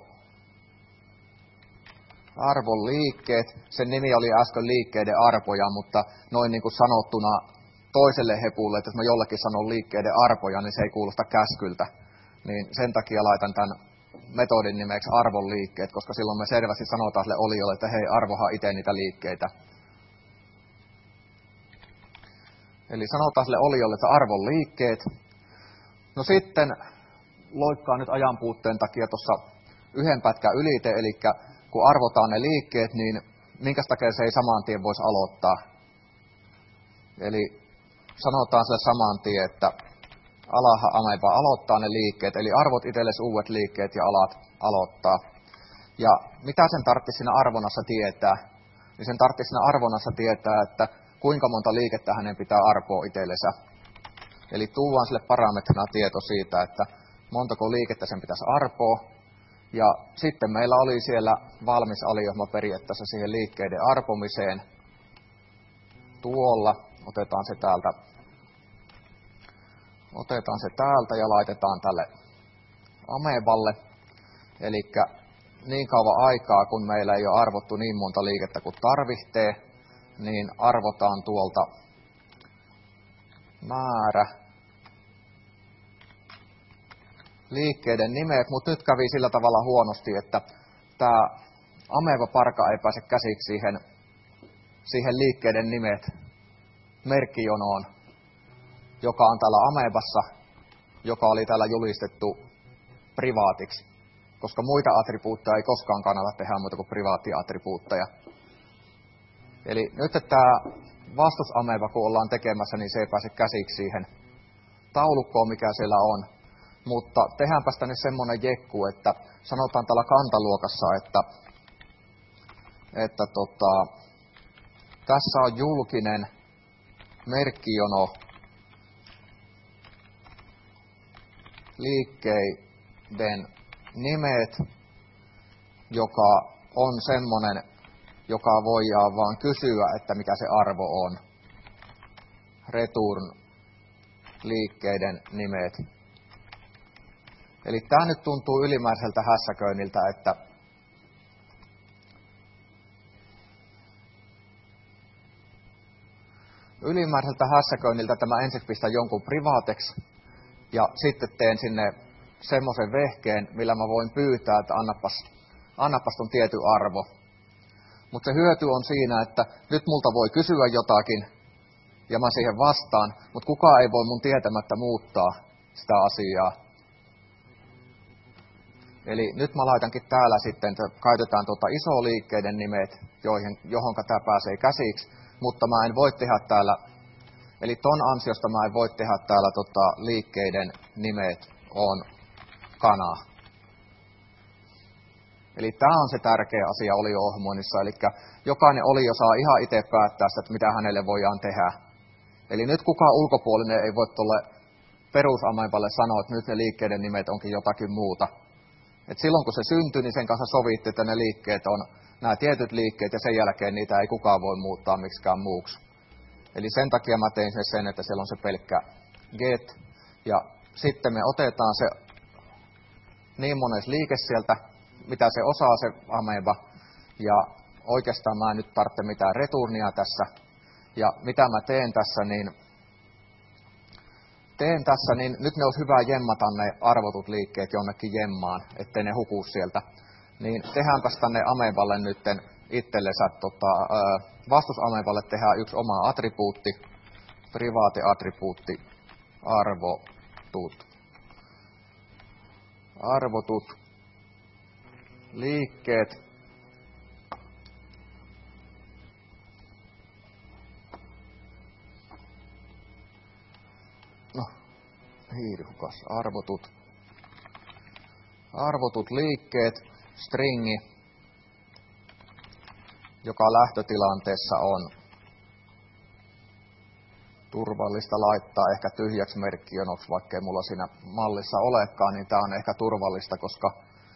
arvon liikkeet. Sen nimi oli äsken liikkeiden arpoja, mutta noin niin kuin sanottuna toiselle hepulle, että jos mä jollekin sanon liikkeiden arpoja, niin se ei kuulosta käskyltä. Niin sen takia laitan tämän metodin nimeksi arvon liikkeet, koska silloin me selvästi sanotaan sille olijoille, että hei, arvoha itse niitä liikkeitä. Eli sanotaan sille olijoille, että arvon liikkeet. No sitten loikkaa nyt ajanpuutteen takia tuossa yhden pätkän ylite, eli kun arvotaan ne liikkeet, niin minkä takia se ei saman tien voisi aloittaa. Eli sanotaan sille saman tien, että alaha ameba aloittaa ne liikkeet, eli arvot itsellesi uudet liikkeet ja alat aloittaa. Ja mitä sen tarvitsisi siinä arvonnassa tietää? Niin sen tarvitsisi siinä arvonnassa tietää, että kuinka monta liikettä hänen pitää arpoa itsellensä. Eli tuodaan sille parametrina tieto siitä, että montako liikettä sen pitäisi arpoa. Ja sitten meillä oli siellä valmis aliohjelma periaatteessa siihen liikkeiden arpomiseen. Tuolla otetaan se täältä, otetaan se täältä ja laitetaan tälle ameballe. Eli niin kauan aikaa, kun meillä ei ole arvottu niin monta liikettä kuin tarvitsee, niin arvotaan tuolta määrä liikkeiden nimet, mutta nyt kävi sillä tavalla huonosti, että tämä ameba-parka ei pääse käsiksi siihen, siihen liikkeiden nimet merkkijonoon, joka on täällä amebassa, joka oli täällä julistettu privaatiksi, koska muita attribuutteja ei koskaan kannata tehdä muuta kuin privaattia attribuutteja. Eli nyt, että tämä vastusameba, kun ollaan tekemässä, niin se ei pääse käsiksi siihen taulukkoon, mikä siellä on. Mutta tehdäänpä sitä nyt semmoinen jekku, että sanotaan täällä kantaluokassa, että, että tota, tässä on julkinen merkkijono liikkeiden nimet, joka on semmoinen, joka voidaan vaan kysyä, että mikä se arvo on. Return liikkeiden nimet. Eli tämä nyt tuntuu ylimääräiseltä hässäköinniltä, että ylimääräiseltä hässäköinniltä tämä ensiksi pistän jonkun privaateksi ja sitten teen sinne semmoisen vehkeen, millä mä voin pyytää, että annapas, annapas ton tietty arvo. Mutta se hyöty on siinä, että nyt multa voi kysyä jotakin ja mä siihen vastaan, mutta kukaan ei voi mun tietämättä muuttaa sitä asiaa. Eli nyt mä laitankin täällä sitten, että käytetään tuota iso liikkeiden nimet, joihin, johonka tämä pääsee käsiksi, mutta mä en voi tehdä täällä, eli ton ansiosta mä en voi tehdä täällä tota, liikkeiden nimet on kana. Eli tämä on se tärkeä asia olio-ohjelmoinnissa, eli jokainen olio saa ihan itse päättää sitä, että mitä hänelle voidaan tehdä. Eli nyt kukaan ulkopuolinen ei voi tuolle perusameipalle sanoa, että nyt ne liikkeiden nimet onkin jotakin muuta. Et silloin kun se syntyi, niin sen kanssa sovittiin, että ne liikkeet on nämä tietyt liikkeet, ja sen jälkeen niitä ei kukaan voi muuttaa miksikään muuksi. Eli sen takia mä tein sen, että siellä on se pelkkä get, ja sitten me otetaan se niin mones liike sieltä, mitä se osaa se ameba, ja oikeastaan mä en nyt tarvitse mitään returnia tässä, ja mitä mä teen tässä, niin teen tässä, niin nyt ne olisi hyvä jemmata ne arvotut liikkeet jonnekin jemmaan, ettei ne hukuu sieltä. Niin tehdäänpäs tänne ameballe nytten itsellensä, tota, vastusameballe tehdään yksi oma attribuutti, privaate attribuutti, arvotut. Arvotut liikkeet. No, hiirihukas, arvotut. Arvotut liikkeet, stringi, joka lähtötilanteessa on turvallista laittaa ehkä tyhjäksi merkkijonoksi, vaikkei mulla siinä mallissa olekaan, niin tämä on ehkä turvallista, koska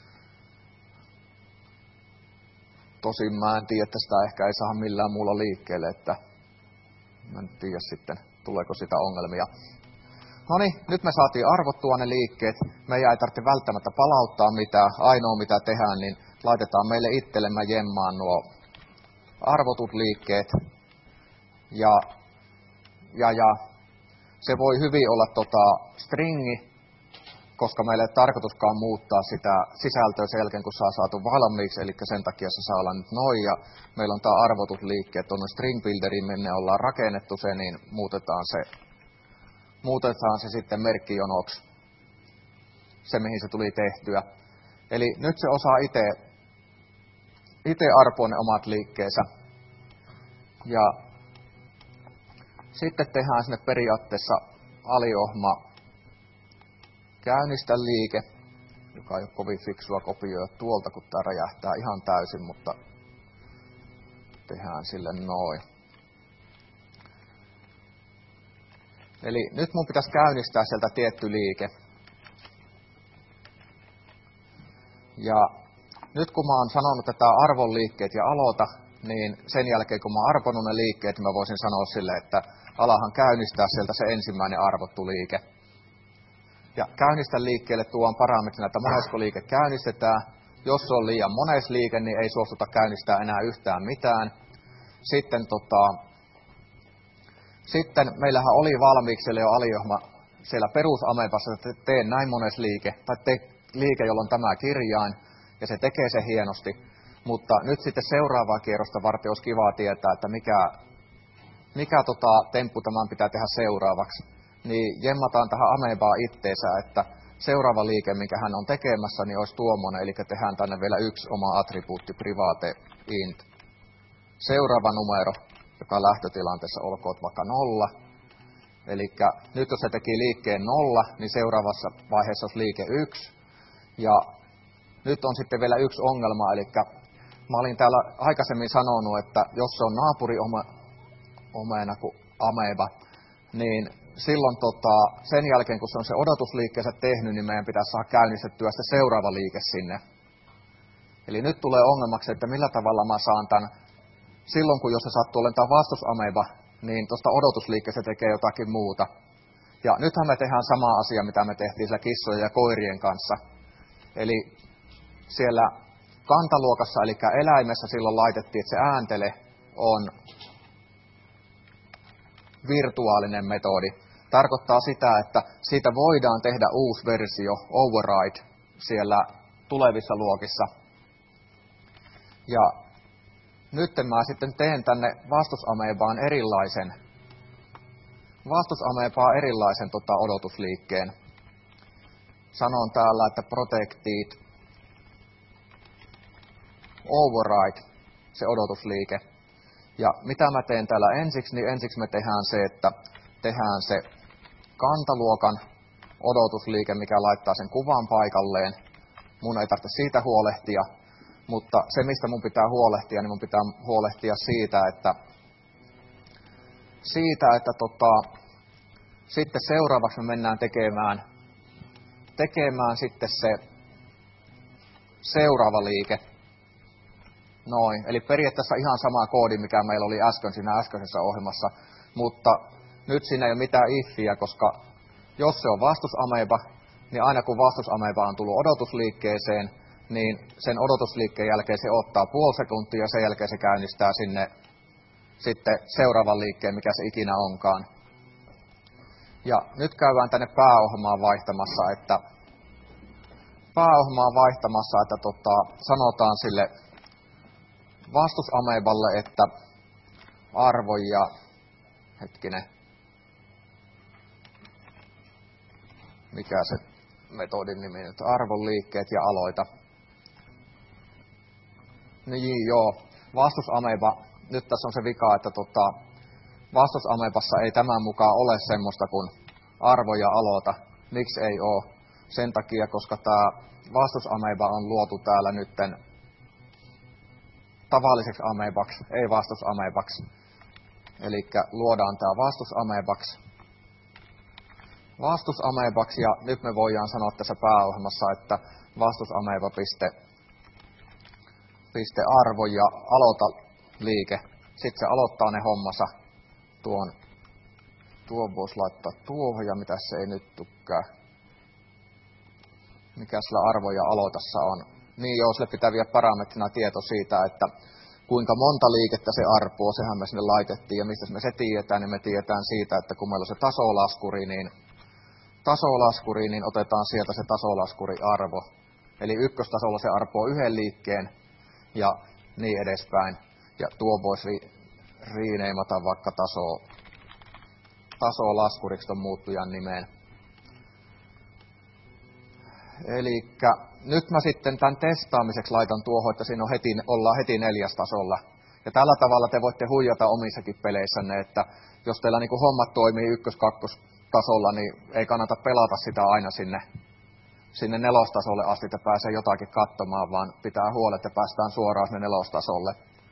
tosin mä en tiedä, että sitä ehkä ei saa millään muulla liikkeelle, että mä en tiedä sitten, tuleeko sitä ongelmia. No niin, nyt me saatiin arvottua ne liikkeet. Meidän ei tarvitse välttämättä palauttaa mitään. Ainoa mitä tehdään, niin laitetaan meille itsellemme jemmaan nuo arvotut liikkeet. Ja, ja, ja se voi hyvin olla tota stringi, koska meillä ei tarkoituskaan muuttaa sitä sisältöä sen jälkeen, kun saa saatu valmiiksi. Eli sen takia se saa olla nyt noin. Ja meillä on tämä arvotut liikkeet tuonne string builderiin, minne ollaan rakennettu se, niin muutetaan se. Muutetaan se sitten merkkijonoksi, se mihin se tuli tehtyä. Eli nyt se osaa itse itse arpoa ne omat liikkeensä. Ja sitten tehdään sinne periaatteessa aliohma käynnistä liike, joka ei ole kovin fiksua kopioida tuolta, kun tämä räjähtää ihan täysin, mutta tehdään sille noin. Eli nyt mun pitäisi käynnistää sieltä tietty liike. Ja nyt kun mä oon sanonut, että tämä arvon liikkeet ja aloita, niin sen jälkeen kun mä oon arponut ne liikkeet, niin mä voisin sanoa sille, että alahan käynnistää sieltä se ensimmäinen arvottu liike. Ja käynnistä liikkeelle tuon parametrina, että monesko liike käynnistetään. Jos se on liian mones liike, niin ei suostuta käynnistää enää yhtään mitään. Sitten tota... Sitten meillähän oli valmiiksi siellä jo aliohma siellä perusamebassa, että teen näin mones liike, tai te, liike, jolla on tämä kirjain, ja se tekee se hienosti. Mutta nyt sitten seuraavaa kierrosta varten olisi kiva tietää, että mikä, mikä tota, temppu tämän pitää tehdä seuraavaksi. Niin jemmataan tähän amebaan itteensä, että seuraava liike, minkä hän on tekemässä, niin olisi tuommoinen, eli tehdään tänne vielä yksi oma attribuutti, private int. Seuraava numero, joka lähtötilanteessa olkoon vaikka nolla. Eli nyt jos se teki liikkeen nolla, niin seuraavassa vaiheessa olisi liike yksi. Ja nyt on sitten vielä yksi ongelma, eli mä olin täällä aikaisemmin sanonut, että jos se on naapuriomena kuin ameba, niin silloin tota, sen jälkeen, kun se on se odotusliikkeensä tehnyt, niin meidän pitäisi saada käynnistettyä se seuraava liike sinne. Eli nyt tulee ongelmaksi, että millä tavalla mä saan tämän, silloin kun jos se sattuu olemaan tämä vastusameba, niin tuosta odotusliikkeestä tekee jotakin muuta. Ja nythän me tehdään sama asia, mitä me tehtiin siellä kissojen ja koirien kanssa. Eli siellä kantaluokassa, eli eläimessä silloin laitettiin, että se ääntele on virtuaalinen metodi. Tarkoittaa sitä, että siitä voidaan tehdä uusi versio, override, siellä tulevissa luokissa. Ja nyt mä sitten teen tänne vastusamebaan erilaisen, vastusamebaan erilaisen tota, odotusliikkeen. Sanon täällä, että protected override, se odotusliike. Ja mitä mä teen täällä ensiksi, niin ensiksi me tehdään se, että tehdään se kantaluokan odotusliike, mikä laittaa sen kuvan paikalleen. Mun ei tarvitse siitä huolehtia, mutta se mistä mun pitää huolehtia, niin mun pitää huolehtia siitä, että, siitä, että tota, sitten seuraavaksi me mennään tekemään, tekemään sitten se seuraava liike. Noin, eli periaatteessa ihan sama koodi, mikä meillä oli äsken siinä äskeisessä ohjelmassa, mutta nyt siinä ei ole mitään iffiä, koska jos se on vastusameba, niin aina kun vastusameba on tullut odotusliikkeeseen, niin sen odotusliikkeen jälkeen se ottaa puoli sekuntia ja sen jälkeen se käynnistää sinne sitten seuraavan liikkeen, mikä se ikinä onkaan. Ja nyt käydään tänne pääohjelmaan vaihtamassa, että pääohjelmaan vaihtamassa, että tota, sanotaan sille vastusameballe, että arvo ja, hetkinen, mikä se metodin nimi nyt, arvon liikkeet ja aloita. Niin joo, vastusameba, nyt tässä on se vika, että tota, vastusamebassa ei tämän mukaan ole semmoista kuin arvo ja aloita. Miksi ei ole? Sen takia, koska tämä vastusameba on luotu täällä nytten tavalliseksi amebaksi, ei vastusamebaksi. Eli luodaan tämä vastusamebaksi. Vastusamebaksi ja nyt me voidaan sanoa tässä pääohjelmassa, että vastusameba piste, piste arvo ja aloita liike. Sitten se aloittaa ne hommansa tuon, tuon voisi laittaa tuohon ja mitä se ei nyt tukkää. Mikä sillä arvo ja aloitassa on. Niin joo, sille pitää vielä parametrina tieto siitä, että kuinka monta liikettä se arpoo, sehän me sinne laitettiin. Ja mistä me se tiedetään, niin me tiedetään siitä, että kun meillä on se tasolaskuri, niin, tasolaskuri, niin otetaan sieltä se tasolaskuriarvo. Eli ykköstasolla se arpoo yhden liikkeen ja niin edespäin. Ja tuo voisi ri, riineimata vaikka taso, tasolaskuriksi ton muuttujan nimeen. Elikkä nyt mä sitten tämän testaamiseksi laitan tuohon, että siinä on heti, ollaan heti neljäs tasolla. Ja tällä tavalla te voitte huijata omissakin peleissänne, että jos teillä niin kuin hommat toimii ykkös-kakkostasolla, niin ei kannata pelata sitä aina sinne, sinne nelostasolle asti, että pääsee jotakin katsomaan, vaan pitää huolta, että päästään suoraan sinne nelostasolle.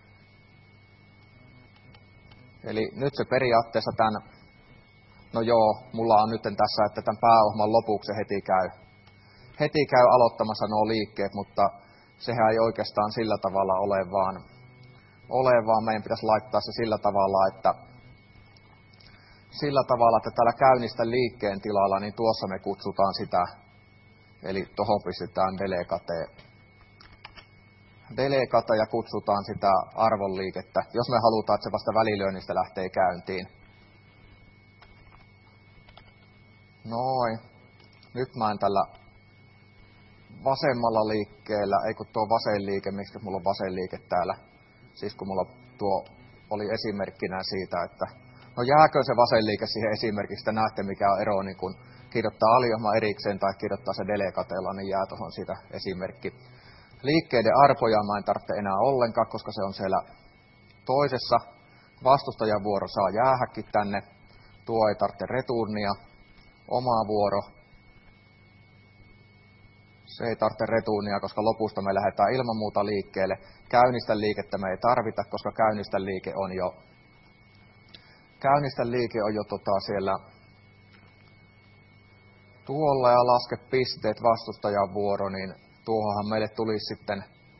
Eli nyt se periaatteessa tämän, no joo, mulla on nyt tässä, että tämän pääohjelman lopuksi se heti käy. Heti käy aloittamassa nuo liikkeet, mutta sehän ei oikeastaan sillä tavalla ole, vaan, ole, vaan meidän pitäisi laittaa se sillä tavalla, että sillä tavalla, että täällä käynnistä liikkeen tilalla, niin tuossa me kutsutaan sitä, eli tuohon pistetään delegate, delegate ja kutsutaan sitä arvonliikettä, jos me halutaan, että se vasta välilyönnistä lähtee käyntiin. Noin. Nyt mä en tällä vasemmalla liikkeellä, ei kun tuo vasen liike, miksi mulla on vasen liike täällä, siis kun mulla tuo oli esimerkkinä siitä, että no jääkö se vasen liike siihen esimerkiksi, että näette mikä on ero, niin kun kirjoittaa aliohjelma erikseen tai kirjoittaa se delegateella, niin jää tuohon siitä esimerkki. Liikkeiden arpoja mä en tarvitse enää ollenkaan, koska se on siellä toisessa. Vastustajan vuoro saa jäähäkin tänne, tuo ei tarvitse returnia, oma vuoro. Se ei tarvitse retuunia, koska lopusta me lähdetään ilman muuta liikkeelle. Käynnistä liikettä me ei tarvita, koska käynnistä liike on jo, käynnistä liike on jo tota siellä tuolla ja laske pisteet vastustajan vuoro, niin tuohonhan meille tulisi sitten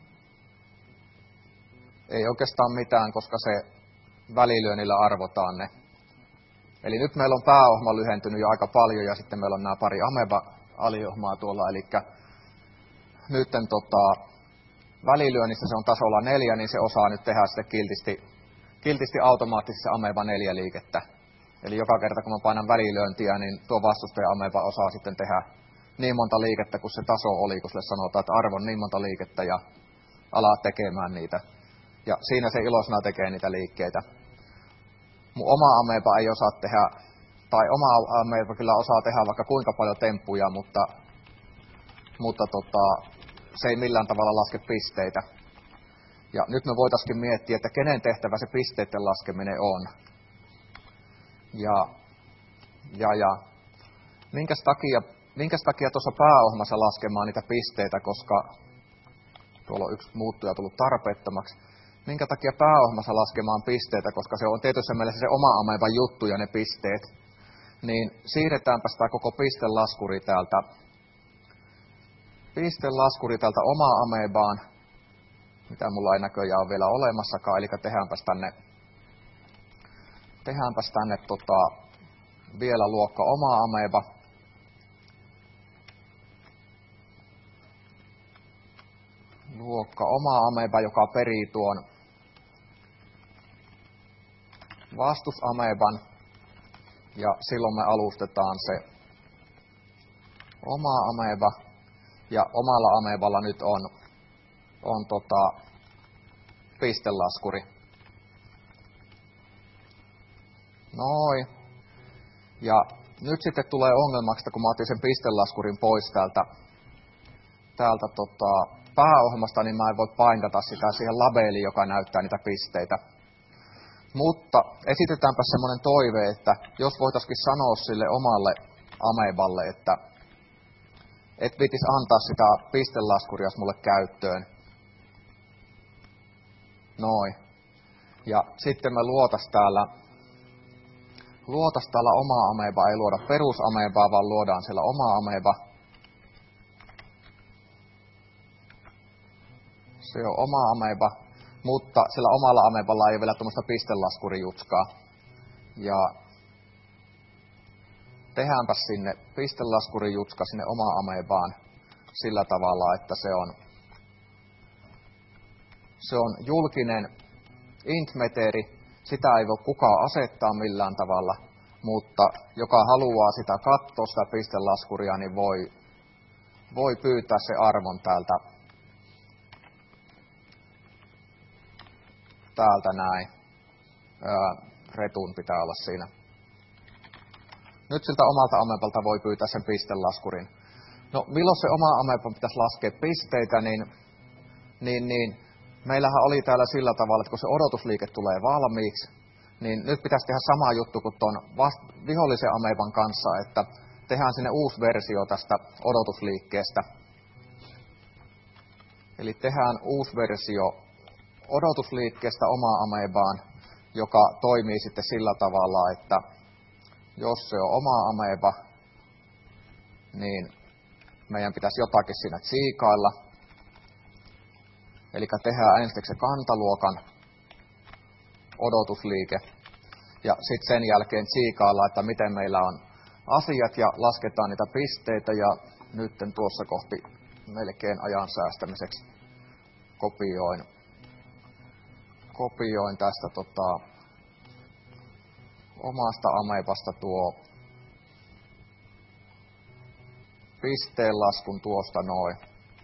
ei oikeastaan mitään, koska se välilyönnillä arvotaan ne. Eli nyt meillä on pääohma lyhentynyt jo aika paljon ja sitten meillä on nämä pari ameba-aliohmaa tuolla. Eli nyt tota, välilyönnissä se on tasolla neljä, niin se osaa nyt tehdä sitten kiltisti, kiltisti automaattisesti ameba neljä liikettä. Eli joka kerta kun mä painan välilyöntiä, niin tuo vastustaja ameba osaa sitten tehdä niin monta liikettä kuin se taso oli, kun sille sanotaan, että arvon niin monta liikettä ja alaa tekemään niitä. Ja siinä se ilosana tekee niitä liikkeitä. Mun oma ameba ei osaa tehdä, tai oma ameba kyllä osaa tehdä vaikka kuinka paljon temppuja, mutta, mutta tota, se ei millään tavalla laske pisteitä. Ja nyt me voitaisiin miettiä, että kenen tehtävä se pisteiden laskeminen on. Ja, ja, ja minkäs takia, minkäs takia tuossa pääohmassa laskemaan niitä pisteitä, koska tuolla on yksi muuttuja tullut tarpeettomaksi. Minkä takia pääohmassa laskemaan pisteitä, koska se on tietyssä mielessä se oma ameban juttu ja ne pisteet. Niin siirretäänpä sitä koko pistelaskuri täältä, pistelaskuri täältä oma amebaan, mitä mulla ei näköjään ole vielä olemassakaan, eli tehdäänpäs tänne, tehdäänpäs tänne tota, vielä luokka oma ameba. Luokka oma ameba, joka perii tuon vastusameban, ja silloin me alustetaan se oma ameba, ja omalla ameballa nyt on, on tota, pistelaskuri. Noin. Ja nyt sitten tulee ongelmaksi, kun mä otin sen pistelaskurin pois täältä, täältä tota, pääohjelmasta, niin mä en voi painata sitä siihen labeliin, joka näyttää niitä pisteitä. Mutta esitetäänpä semmoinen toive, että jos voitaisiin sanoa sille omalle ameballe, että et viitis antaa sitä pistelaskuria mulle käyttöön. Noin. Ja sitten me luotas täällä, luotas täällä oma ameba, ei luoda perusamebaa, vaan luodaan siellä oma ameba. Se on oma ameba, mutta sillä omalla ameballa ei ole vielä tuommoista pistelaskurijutkaa. Ja tehdäänpä sinne pistelaskurijutska sinne oma amebaan sillä tavalla, että se on, se on julkinen int-meteri. Sitä ei voi kukaan asettaa millään tavalla, mutta joka haluaa sitä katsoa, sitä pistelaskuria, niin voi, voi pyytää se arvon täältä. Täältä näin. Ää, retun pitää olla siinä. Nyt siltä omalta amebalta voi pyytää sen pistelaskurin. No milloin se oma ameba pitäisi laskea pisteitä, niin, niin, niin meillähän oli täällä sillä tavalla, että kun se odotusliike tulee valmiiksi, niin nyt pitäisi tehdä sama juttu kuin tuon vast- vihollisen ameban kanssa, että tehdään sinne uusi versio tästä odotusliikkeestä. Eli tehdään uusi versio odotusliikkeestä omaan amebaan, joka toimii sitten sillä tavalla, että jos se on oma ameba, niin meidän pitäisi jotakin siinä tsiikailla. Eli tehdään ensiksi se kantaluokan odotusliike. Ja sitten sen jälkeen tsiikailla, että miten meillä on asiat ja lasketaan niitä pisteitä. Ja nyt tuossa kohti melkein ajan säästämiseksi kopioin. Kopioin tästä tota, omasta amebasta tuo pisteenlaskun tuosta noin.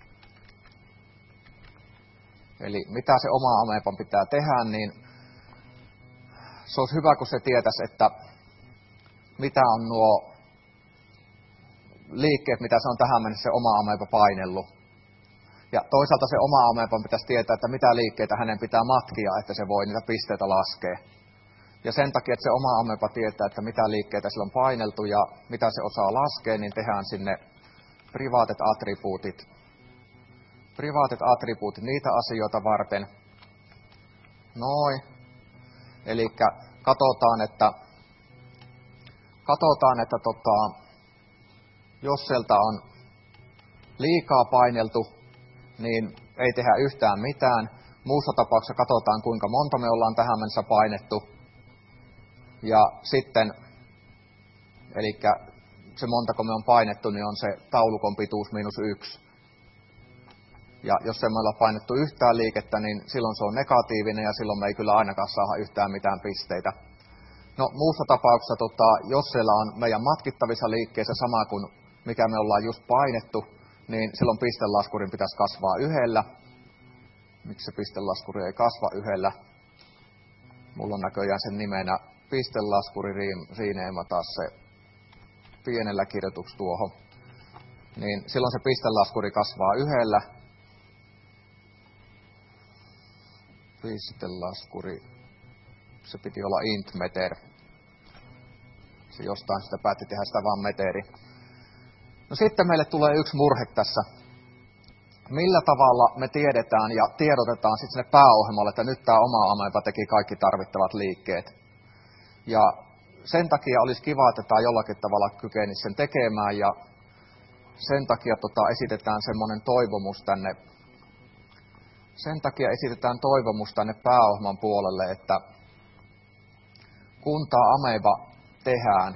Eli mitä se oma ameban pitää tehdä, niin se olisi hyvä, kun se tietäisi, että mitä on nuo liikkeet, mitä se on tähän mennessä se oma ameba painellut. Ja toisaalta se oma ameban pitäisi tietää, että mitä liikkeitä hänen pitää matkia, että se voi niitä pisteitä laskea. Ja sen takia, että se oma ameba tietää, että mitä liikkeitä sillä on paineltu ja mitä se osaa laskea, niin tehdään sinne privaatet attribuutit. Privaatet attribuutit niitä asioita varten. Noin. Eli katsotaan, että, katsotaan, että tota, Jos sieltä on liikaa paineltu, niin ei tehdä yhtään mitään. Muussa tapauksessa katsotaan, kuinka monta me ollaan tähän mennessä painettu. Ja sitten, eli se montako me on painettu, niin on se taulukon pituus miinus yksi. Ja jos emme ole painettu yhtään liikettä, niin silloin se on negatiivinen ja silloin me ei kyllä ainakaan saada yhtään mitään pisteitä. No muussa tapauksessa, tota, jos siellä on meidän matkittavissa liikkeissä sama kuin mikä me ollaan just painettu, niin silloin pistelaskurin pitäisi kasvaa yhdellä. Miksi se pistelaskuri ei kasva yhdellä? Mulla on näköjään sen nimenä pistelaskuri, riineemata se pienellä kirjoituksella tuohon. Niin silloin se pistelaskuri kasvaa yhdellä. Pistelaskuri, se piti olla int meter. Se jostain sitä päätti tehdä sitä vaan meteri. No sitten meille tulee yksi murhe tässä. Millä tavalla me tiedetään ja tiedotetaan sitten sinne pääohjelmalle, että nyt tämä oma ameba teki kaikki tarvittavat liikkeet. Ja sen takia olisi kiva, että tämä jollakin tavalla kykenisi sen tekemään ja sen takia tota, esitetään semmoinen toivomus tänne. Sen takia esitetään toivomus tänne pääohjelman puolelle, että kun tämä ameba tehdään,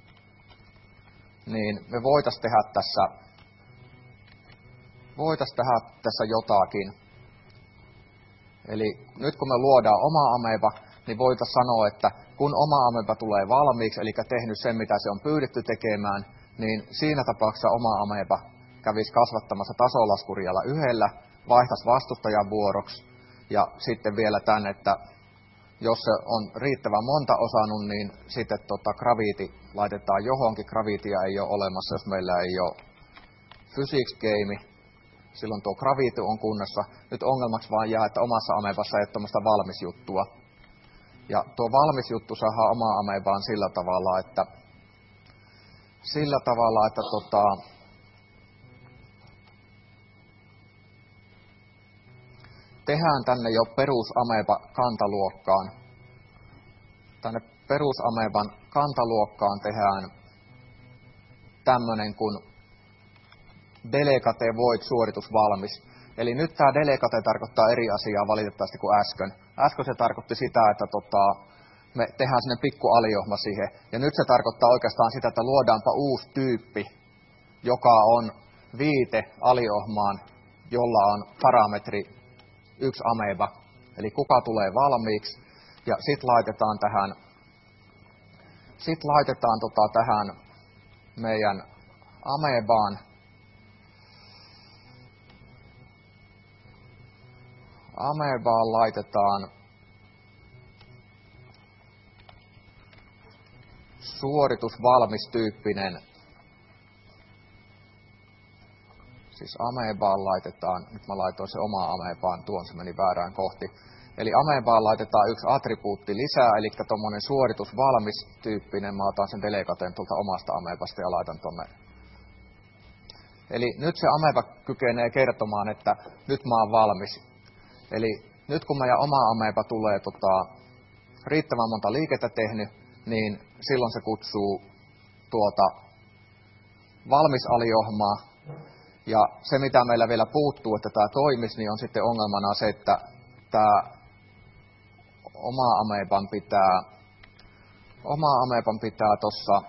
niin me voitaisiin tehdä tässä, voitaisiin tehdä tässä jotakin. Eli nyt kun me luodaan oma ameba, niin voitaisiin sanoa, että kun oma ameba tulee valmiiksi, eli tehnyt sen, mitä se on pyydetty tekemään, niin siinä tapauksessa oma ameba kävisi kasvattamassa tasolaskurialla yhdellä, vaihtaisi vastustajan vuoroksi, ja sitten vielä tämän, että jos se on riittävän monta osannut, niin sitten tota, graviiti laitetaan johonkin. Graviitia ei ole olemassa, jos meillä ei ole physics game. Silloin tuo graviiti on kunnossa. Nyt ongelmaksi vaan jää, että omassa amebassa ei ole tuommoista valmisjuttua. Ja tuo valmisjuttu saadaan omaan amebaan sillä tavalla, että, sillä tavalla, että tota, tehdään tänne jo perusameba kantaluokkaan. Tänne perusameban kantaluokkaan tehdään tämmöinen kuin delegate void suoritus valmis. Eli nyt tämä delegate tarkoittaa eri asiaa valitettavasti kuin äsken. Äsken se tarkoitti sitä, että tota, me tehdään sinne pikku aliohma siihen. Ja nyt se tarkoittaa oikeastaan sitä, että luodaanpa uusi tyyppi, joka on viite aliohmaan, jolla on parametri yksi ameba, eli kuka tulee valmiiksi, ja sitten laitetaan tähän, sit laitetaan tota tähän meidän amebaan, amebaan laitetaan suoritusvalmistyyppinen, siis amebaan laitetaan, nyt mä laitoin se oma amebaan, tuon se meni väärään kohti. Eli amebaan laitetaan yksi attribuutti lisää, eli tuommoinen suoritusvalmistyyppinen, mä otan sen delegaten tuolta omasta amebasta ja laitan tonne. Eli nyt se ameba kykenee kertomaan, että nyt mä oon valmis. Eli nyt kun meidän oma ameba tulee tota, riittävän monta liikettä tehnyt, niin silloin se kutsuu tuota valmisaliohmaa. Ja se, mitä meillä vielä puuttuu, että tämä toimisi, niin on sitten ongelmana se, että tämä oma ameban pitää, oma ameban pitää tuossa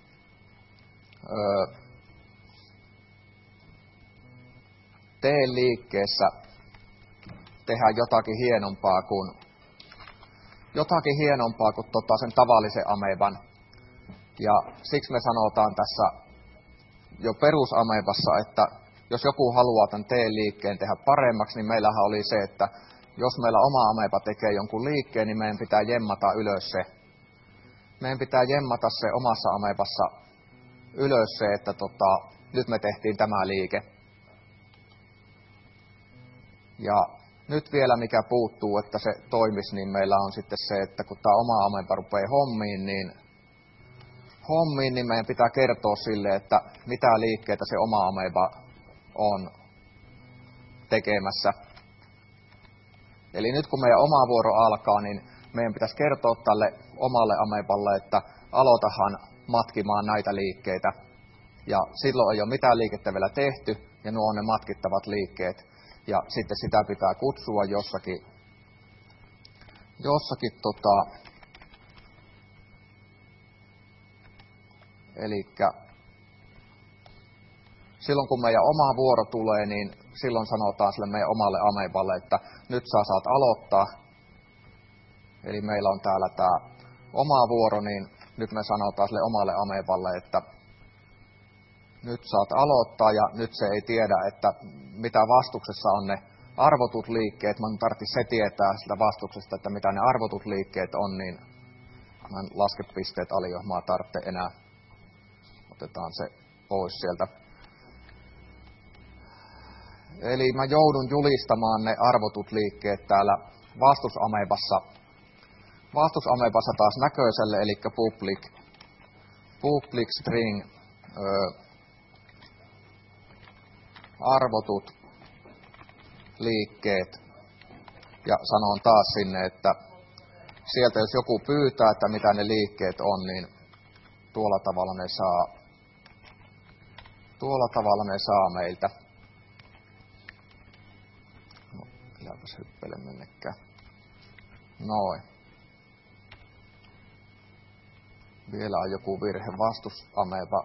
T-liikkeessä tehdä jotakin hienompaa kuin, jotakin hienompaa kuin tota sen tavallisen ameban. Ja siksi me sanotaan tässä jo perusamebassa, että jos joku haluaa tämän T-liikkeen tehdä paremmaksi, niin meillähän oli se, että jos meillä oma ameba tekee jonkun liikkeen, niin meidän pitää jemmata ylös se. Meidän pitää jemmata se omassa amebassa ylös se, että tota, nyt me tehtiin tämä liike. Ja nyt vielä mikä puuttuu, että se toimisi, niin meillä on sitten se, että kun tämä oma ameba rupeaa hommiin, niin hommiin, niin meidän pitää kertoa sille, että mitä liikkeitä se oma ameba on tekemässä. Eli nyt kun meidän oma vuoro alkaa, niin meidän pitäisi kertoa tälle omalle ameballe, että aloitahan matkimaan näitä liikkeitä. Ja silloin ei ole mitään liikettä vielä tehty, ja nuo on ne matkittavat liikkeet. Ja sitten sitä pitää kutsua jossakin, jossakin tota, elikkä silloin kun meidän oma vuoro tulee, niin silloin sanotaan sille meidän omalle ameballe, että nyt sä saat aloittaa. Eli meillä on täällä tämä oma vuoro, niin nyt me sanotaan sille omalle ameballe, että nyt saat aloittaa, ja nyt se ei tiedä, että mitä vastuksessa on ne arvotut liikkeet. Mä tarvitsin se tietää sitä vastuksesta, että mitä ne arvotut liikkeet on, niin mä en laske pisteet ali, jos mä tarvitse enää. Otetaan se pois sieltä. Eli mä joudun julistamaan ne arvotut liikkeet täällä vastusamebassa. Vastusamebassa taas näköiselle, eli public, public string, ö, arvotut liikkeet. Ja sanon taas sinne, että sieltä jos joku pyytää, että mitä ne liikkeet on, niin tuolla tavalla ne saa, tuolla tavalla ne saa meiltä. No, eläpäs hyppele mennekään. Noin. Vielä on joku virhe. Vastusameba.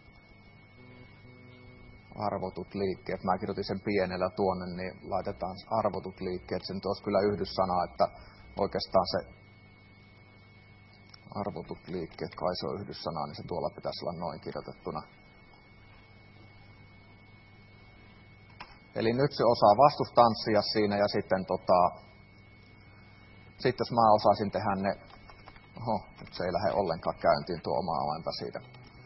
Arvotut liikkeet. Mä kirjoitin sen pienellä tuonne, niin laitetaan arvotut liikkeet. Sen tuossa kyllä yhdyssana, että oikeastaan se arvotut liikkeet, kai se on yhdyssana, niin se tuolla pitäisi olla noin kirjoitettuna. Eli nyt se osaa vastustanssia siinä, ja sitten tota, sitten jos mä osaisin tehdä ne, oho, nyt se ei lähde ollenkaan käyntiin tuo oma avainpä siitä.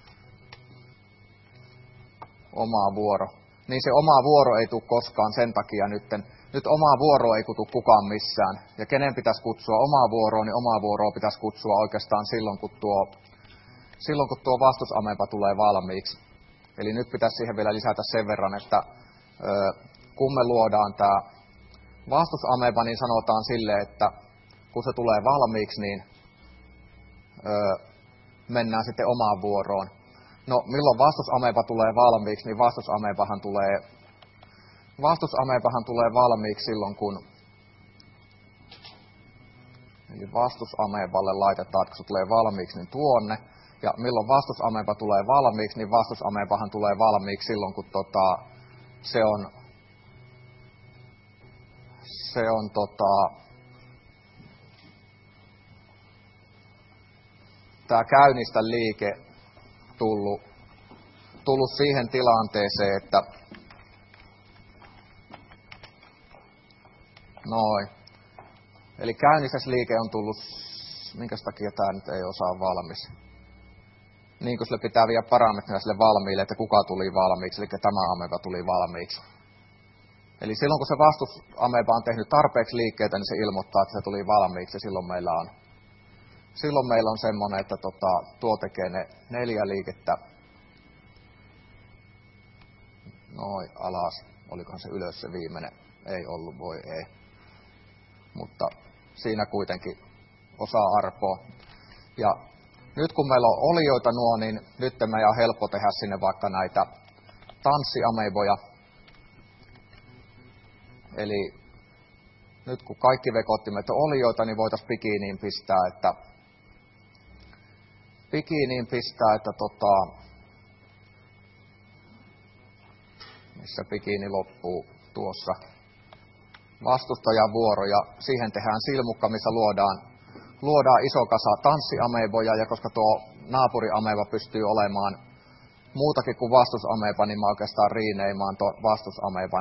Oma vuoro. Niin se oma vuoro ei tule koskaan sen takia nytten. Nyt omaa vuoroa ei kutu kukaan missään. Ja kenen pitäisi kutsua omaa vuoroa, niin omaa vuoroa pitäisi kutsua oikeastaan silloin, kun tuo, silloin, kun tuo vastusameba tulee valmiiksi. Eli nyt pitäisi siihen vielä lisätä sen verran, että ö, kun me luodaan tämä vastusameba, niin sanotaan sille, että kun se tulee valmiiksi, niin ö, mennään sitten omaan vuoroon. No, milloin vastusameba tulee valmiiksi, niin vastusamebahan tulee, vastusamebahan tulee valmiiksi silloin, kun eli vastusameballe laitetaan, että kun se tulee valmiiksi, niin tuonne. Ja milloin vastusameba tulee valmiiksi, niin vastusamebahan tulee valmiiksi silloin, kun tota, se on, se on tota, tämä käynnistä liike tullut, tullut siihen tilanteeseen, että noin. Eli käynnistysliike on tullut, minkäs takia tämä nyt ei osaa valmis. Niin kuin sille pitää viedä parametreja sille valmiille, että kuka tuli valmiiksi, eli tämä ameba tuli valmiiksi. Eli silloin kun se vastusameba on tehnyt tarpeeksi liikkeitä, niin se ilmoittaa, että se tuli valmiiksi, ja silloin meillä on Silloin meillä on semmoinen, että tota, tuo tekee ne neljä liikettä. Noin alas. Olikohan se ylös se viimeinen? Ei ollut, voi ei. Mutta siinä kuitenkin osaa arpoa. Ja nyt kun meillä on olioita nuo, niin nyt meidän on helppo tehdä sinne vaikka näitä tanssiameboja. Eli nyt kun kaikki vekottimet on olioita, niin voitaisiin bikiniin pistää, että bikiniin pistää, että tota, missä bikini loppuu tuossa vastustajan vuoro, ja siihen tehdään silmukka, missä luodaan, luodaan iso kasa tanssiameboja, ja koska tuo naapuriameba pystyy olemaan muutakin kuin vastusameba, niin mä oikeastaan riineimaan tuon vastusameban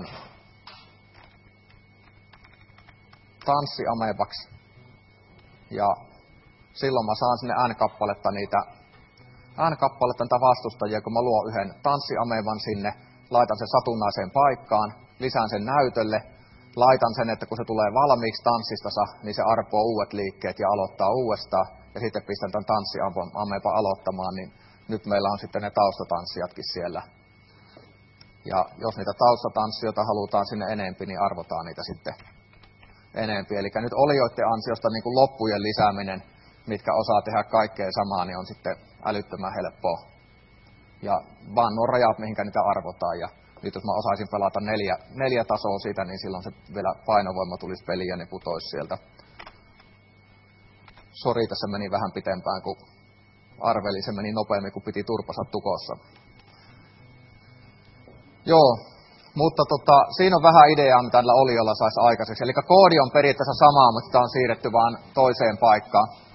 tanssiamebaksi. Ja silloin mä saan sinne N-kappaletta niitä N-kappaletta niitä vastustajia, kun mä luon yhden tanssiameban sinne, laitan sen satunnaiseen paikkaan, lisään sen näytölle, laitan sen, että kun se tulee valmiiksi tanssistasa, niin se arpoo uudet liikkeet ja aloittaa uudestaan, ja sitten pistän tämän tanssiameban aloittamaan, niin nyt meillä on sitten ne taustatanssijatkin siellä. Ja jos niitä taustatanssijoita halutaan sinne enempi, niin arvotaan niitä sitten enempi. Eli nyt olioiden ansiosta niin kuin loppujen lisääminen, mitkä osaa tehdä kaikkea samaa, niin on sitten älyttömän helppoa. Ja vaan nuo rajat, mihinkä niitä arvotaan. Ja nyt jos mä osaisin pelata neljä, neljä tasoa siitä, niin silloin se vielä painovoima tulisi peliin ja ne putoisi sieltä. Sori, tässä meni vähän pitempään kuin arveli. Se meni nopeammin kuin piti turpansa tukossa. Joo, mutta tota, siinä on vähän ideaa, mitä tällä oliolla saisi aikaiseksi. Eli koodi on periaatteessa sama, mutta sitä on siirretty vaan toiseen paikkaan.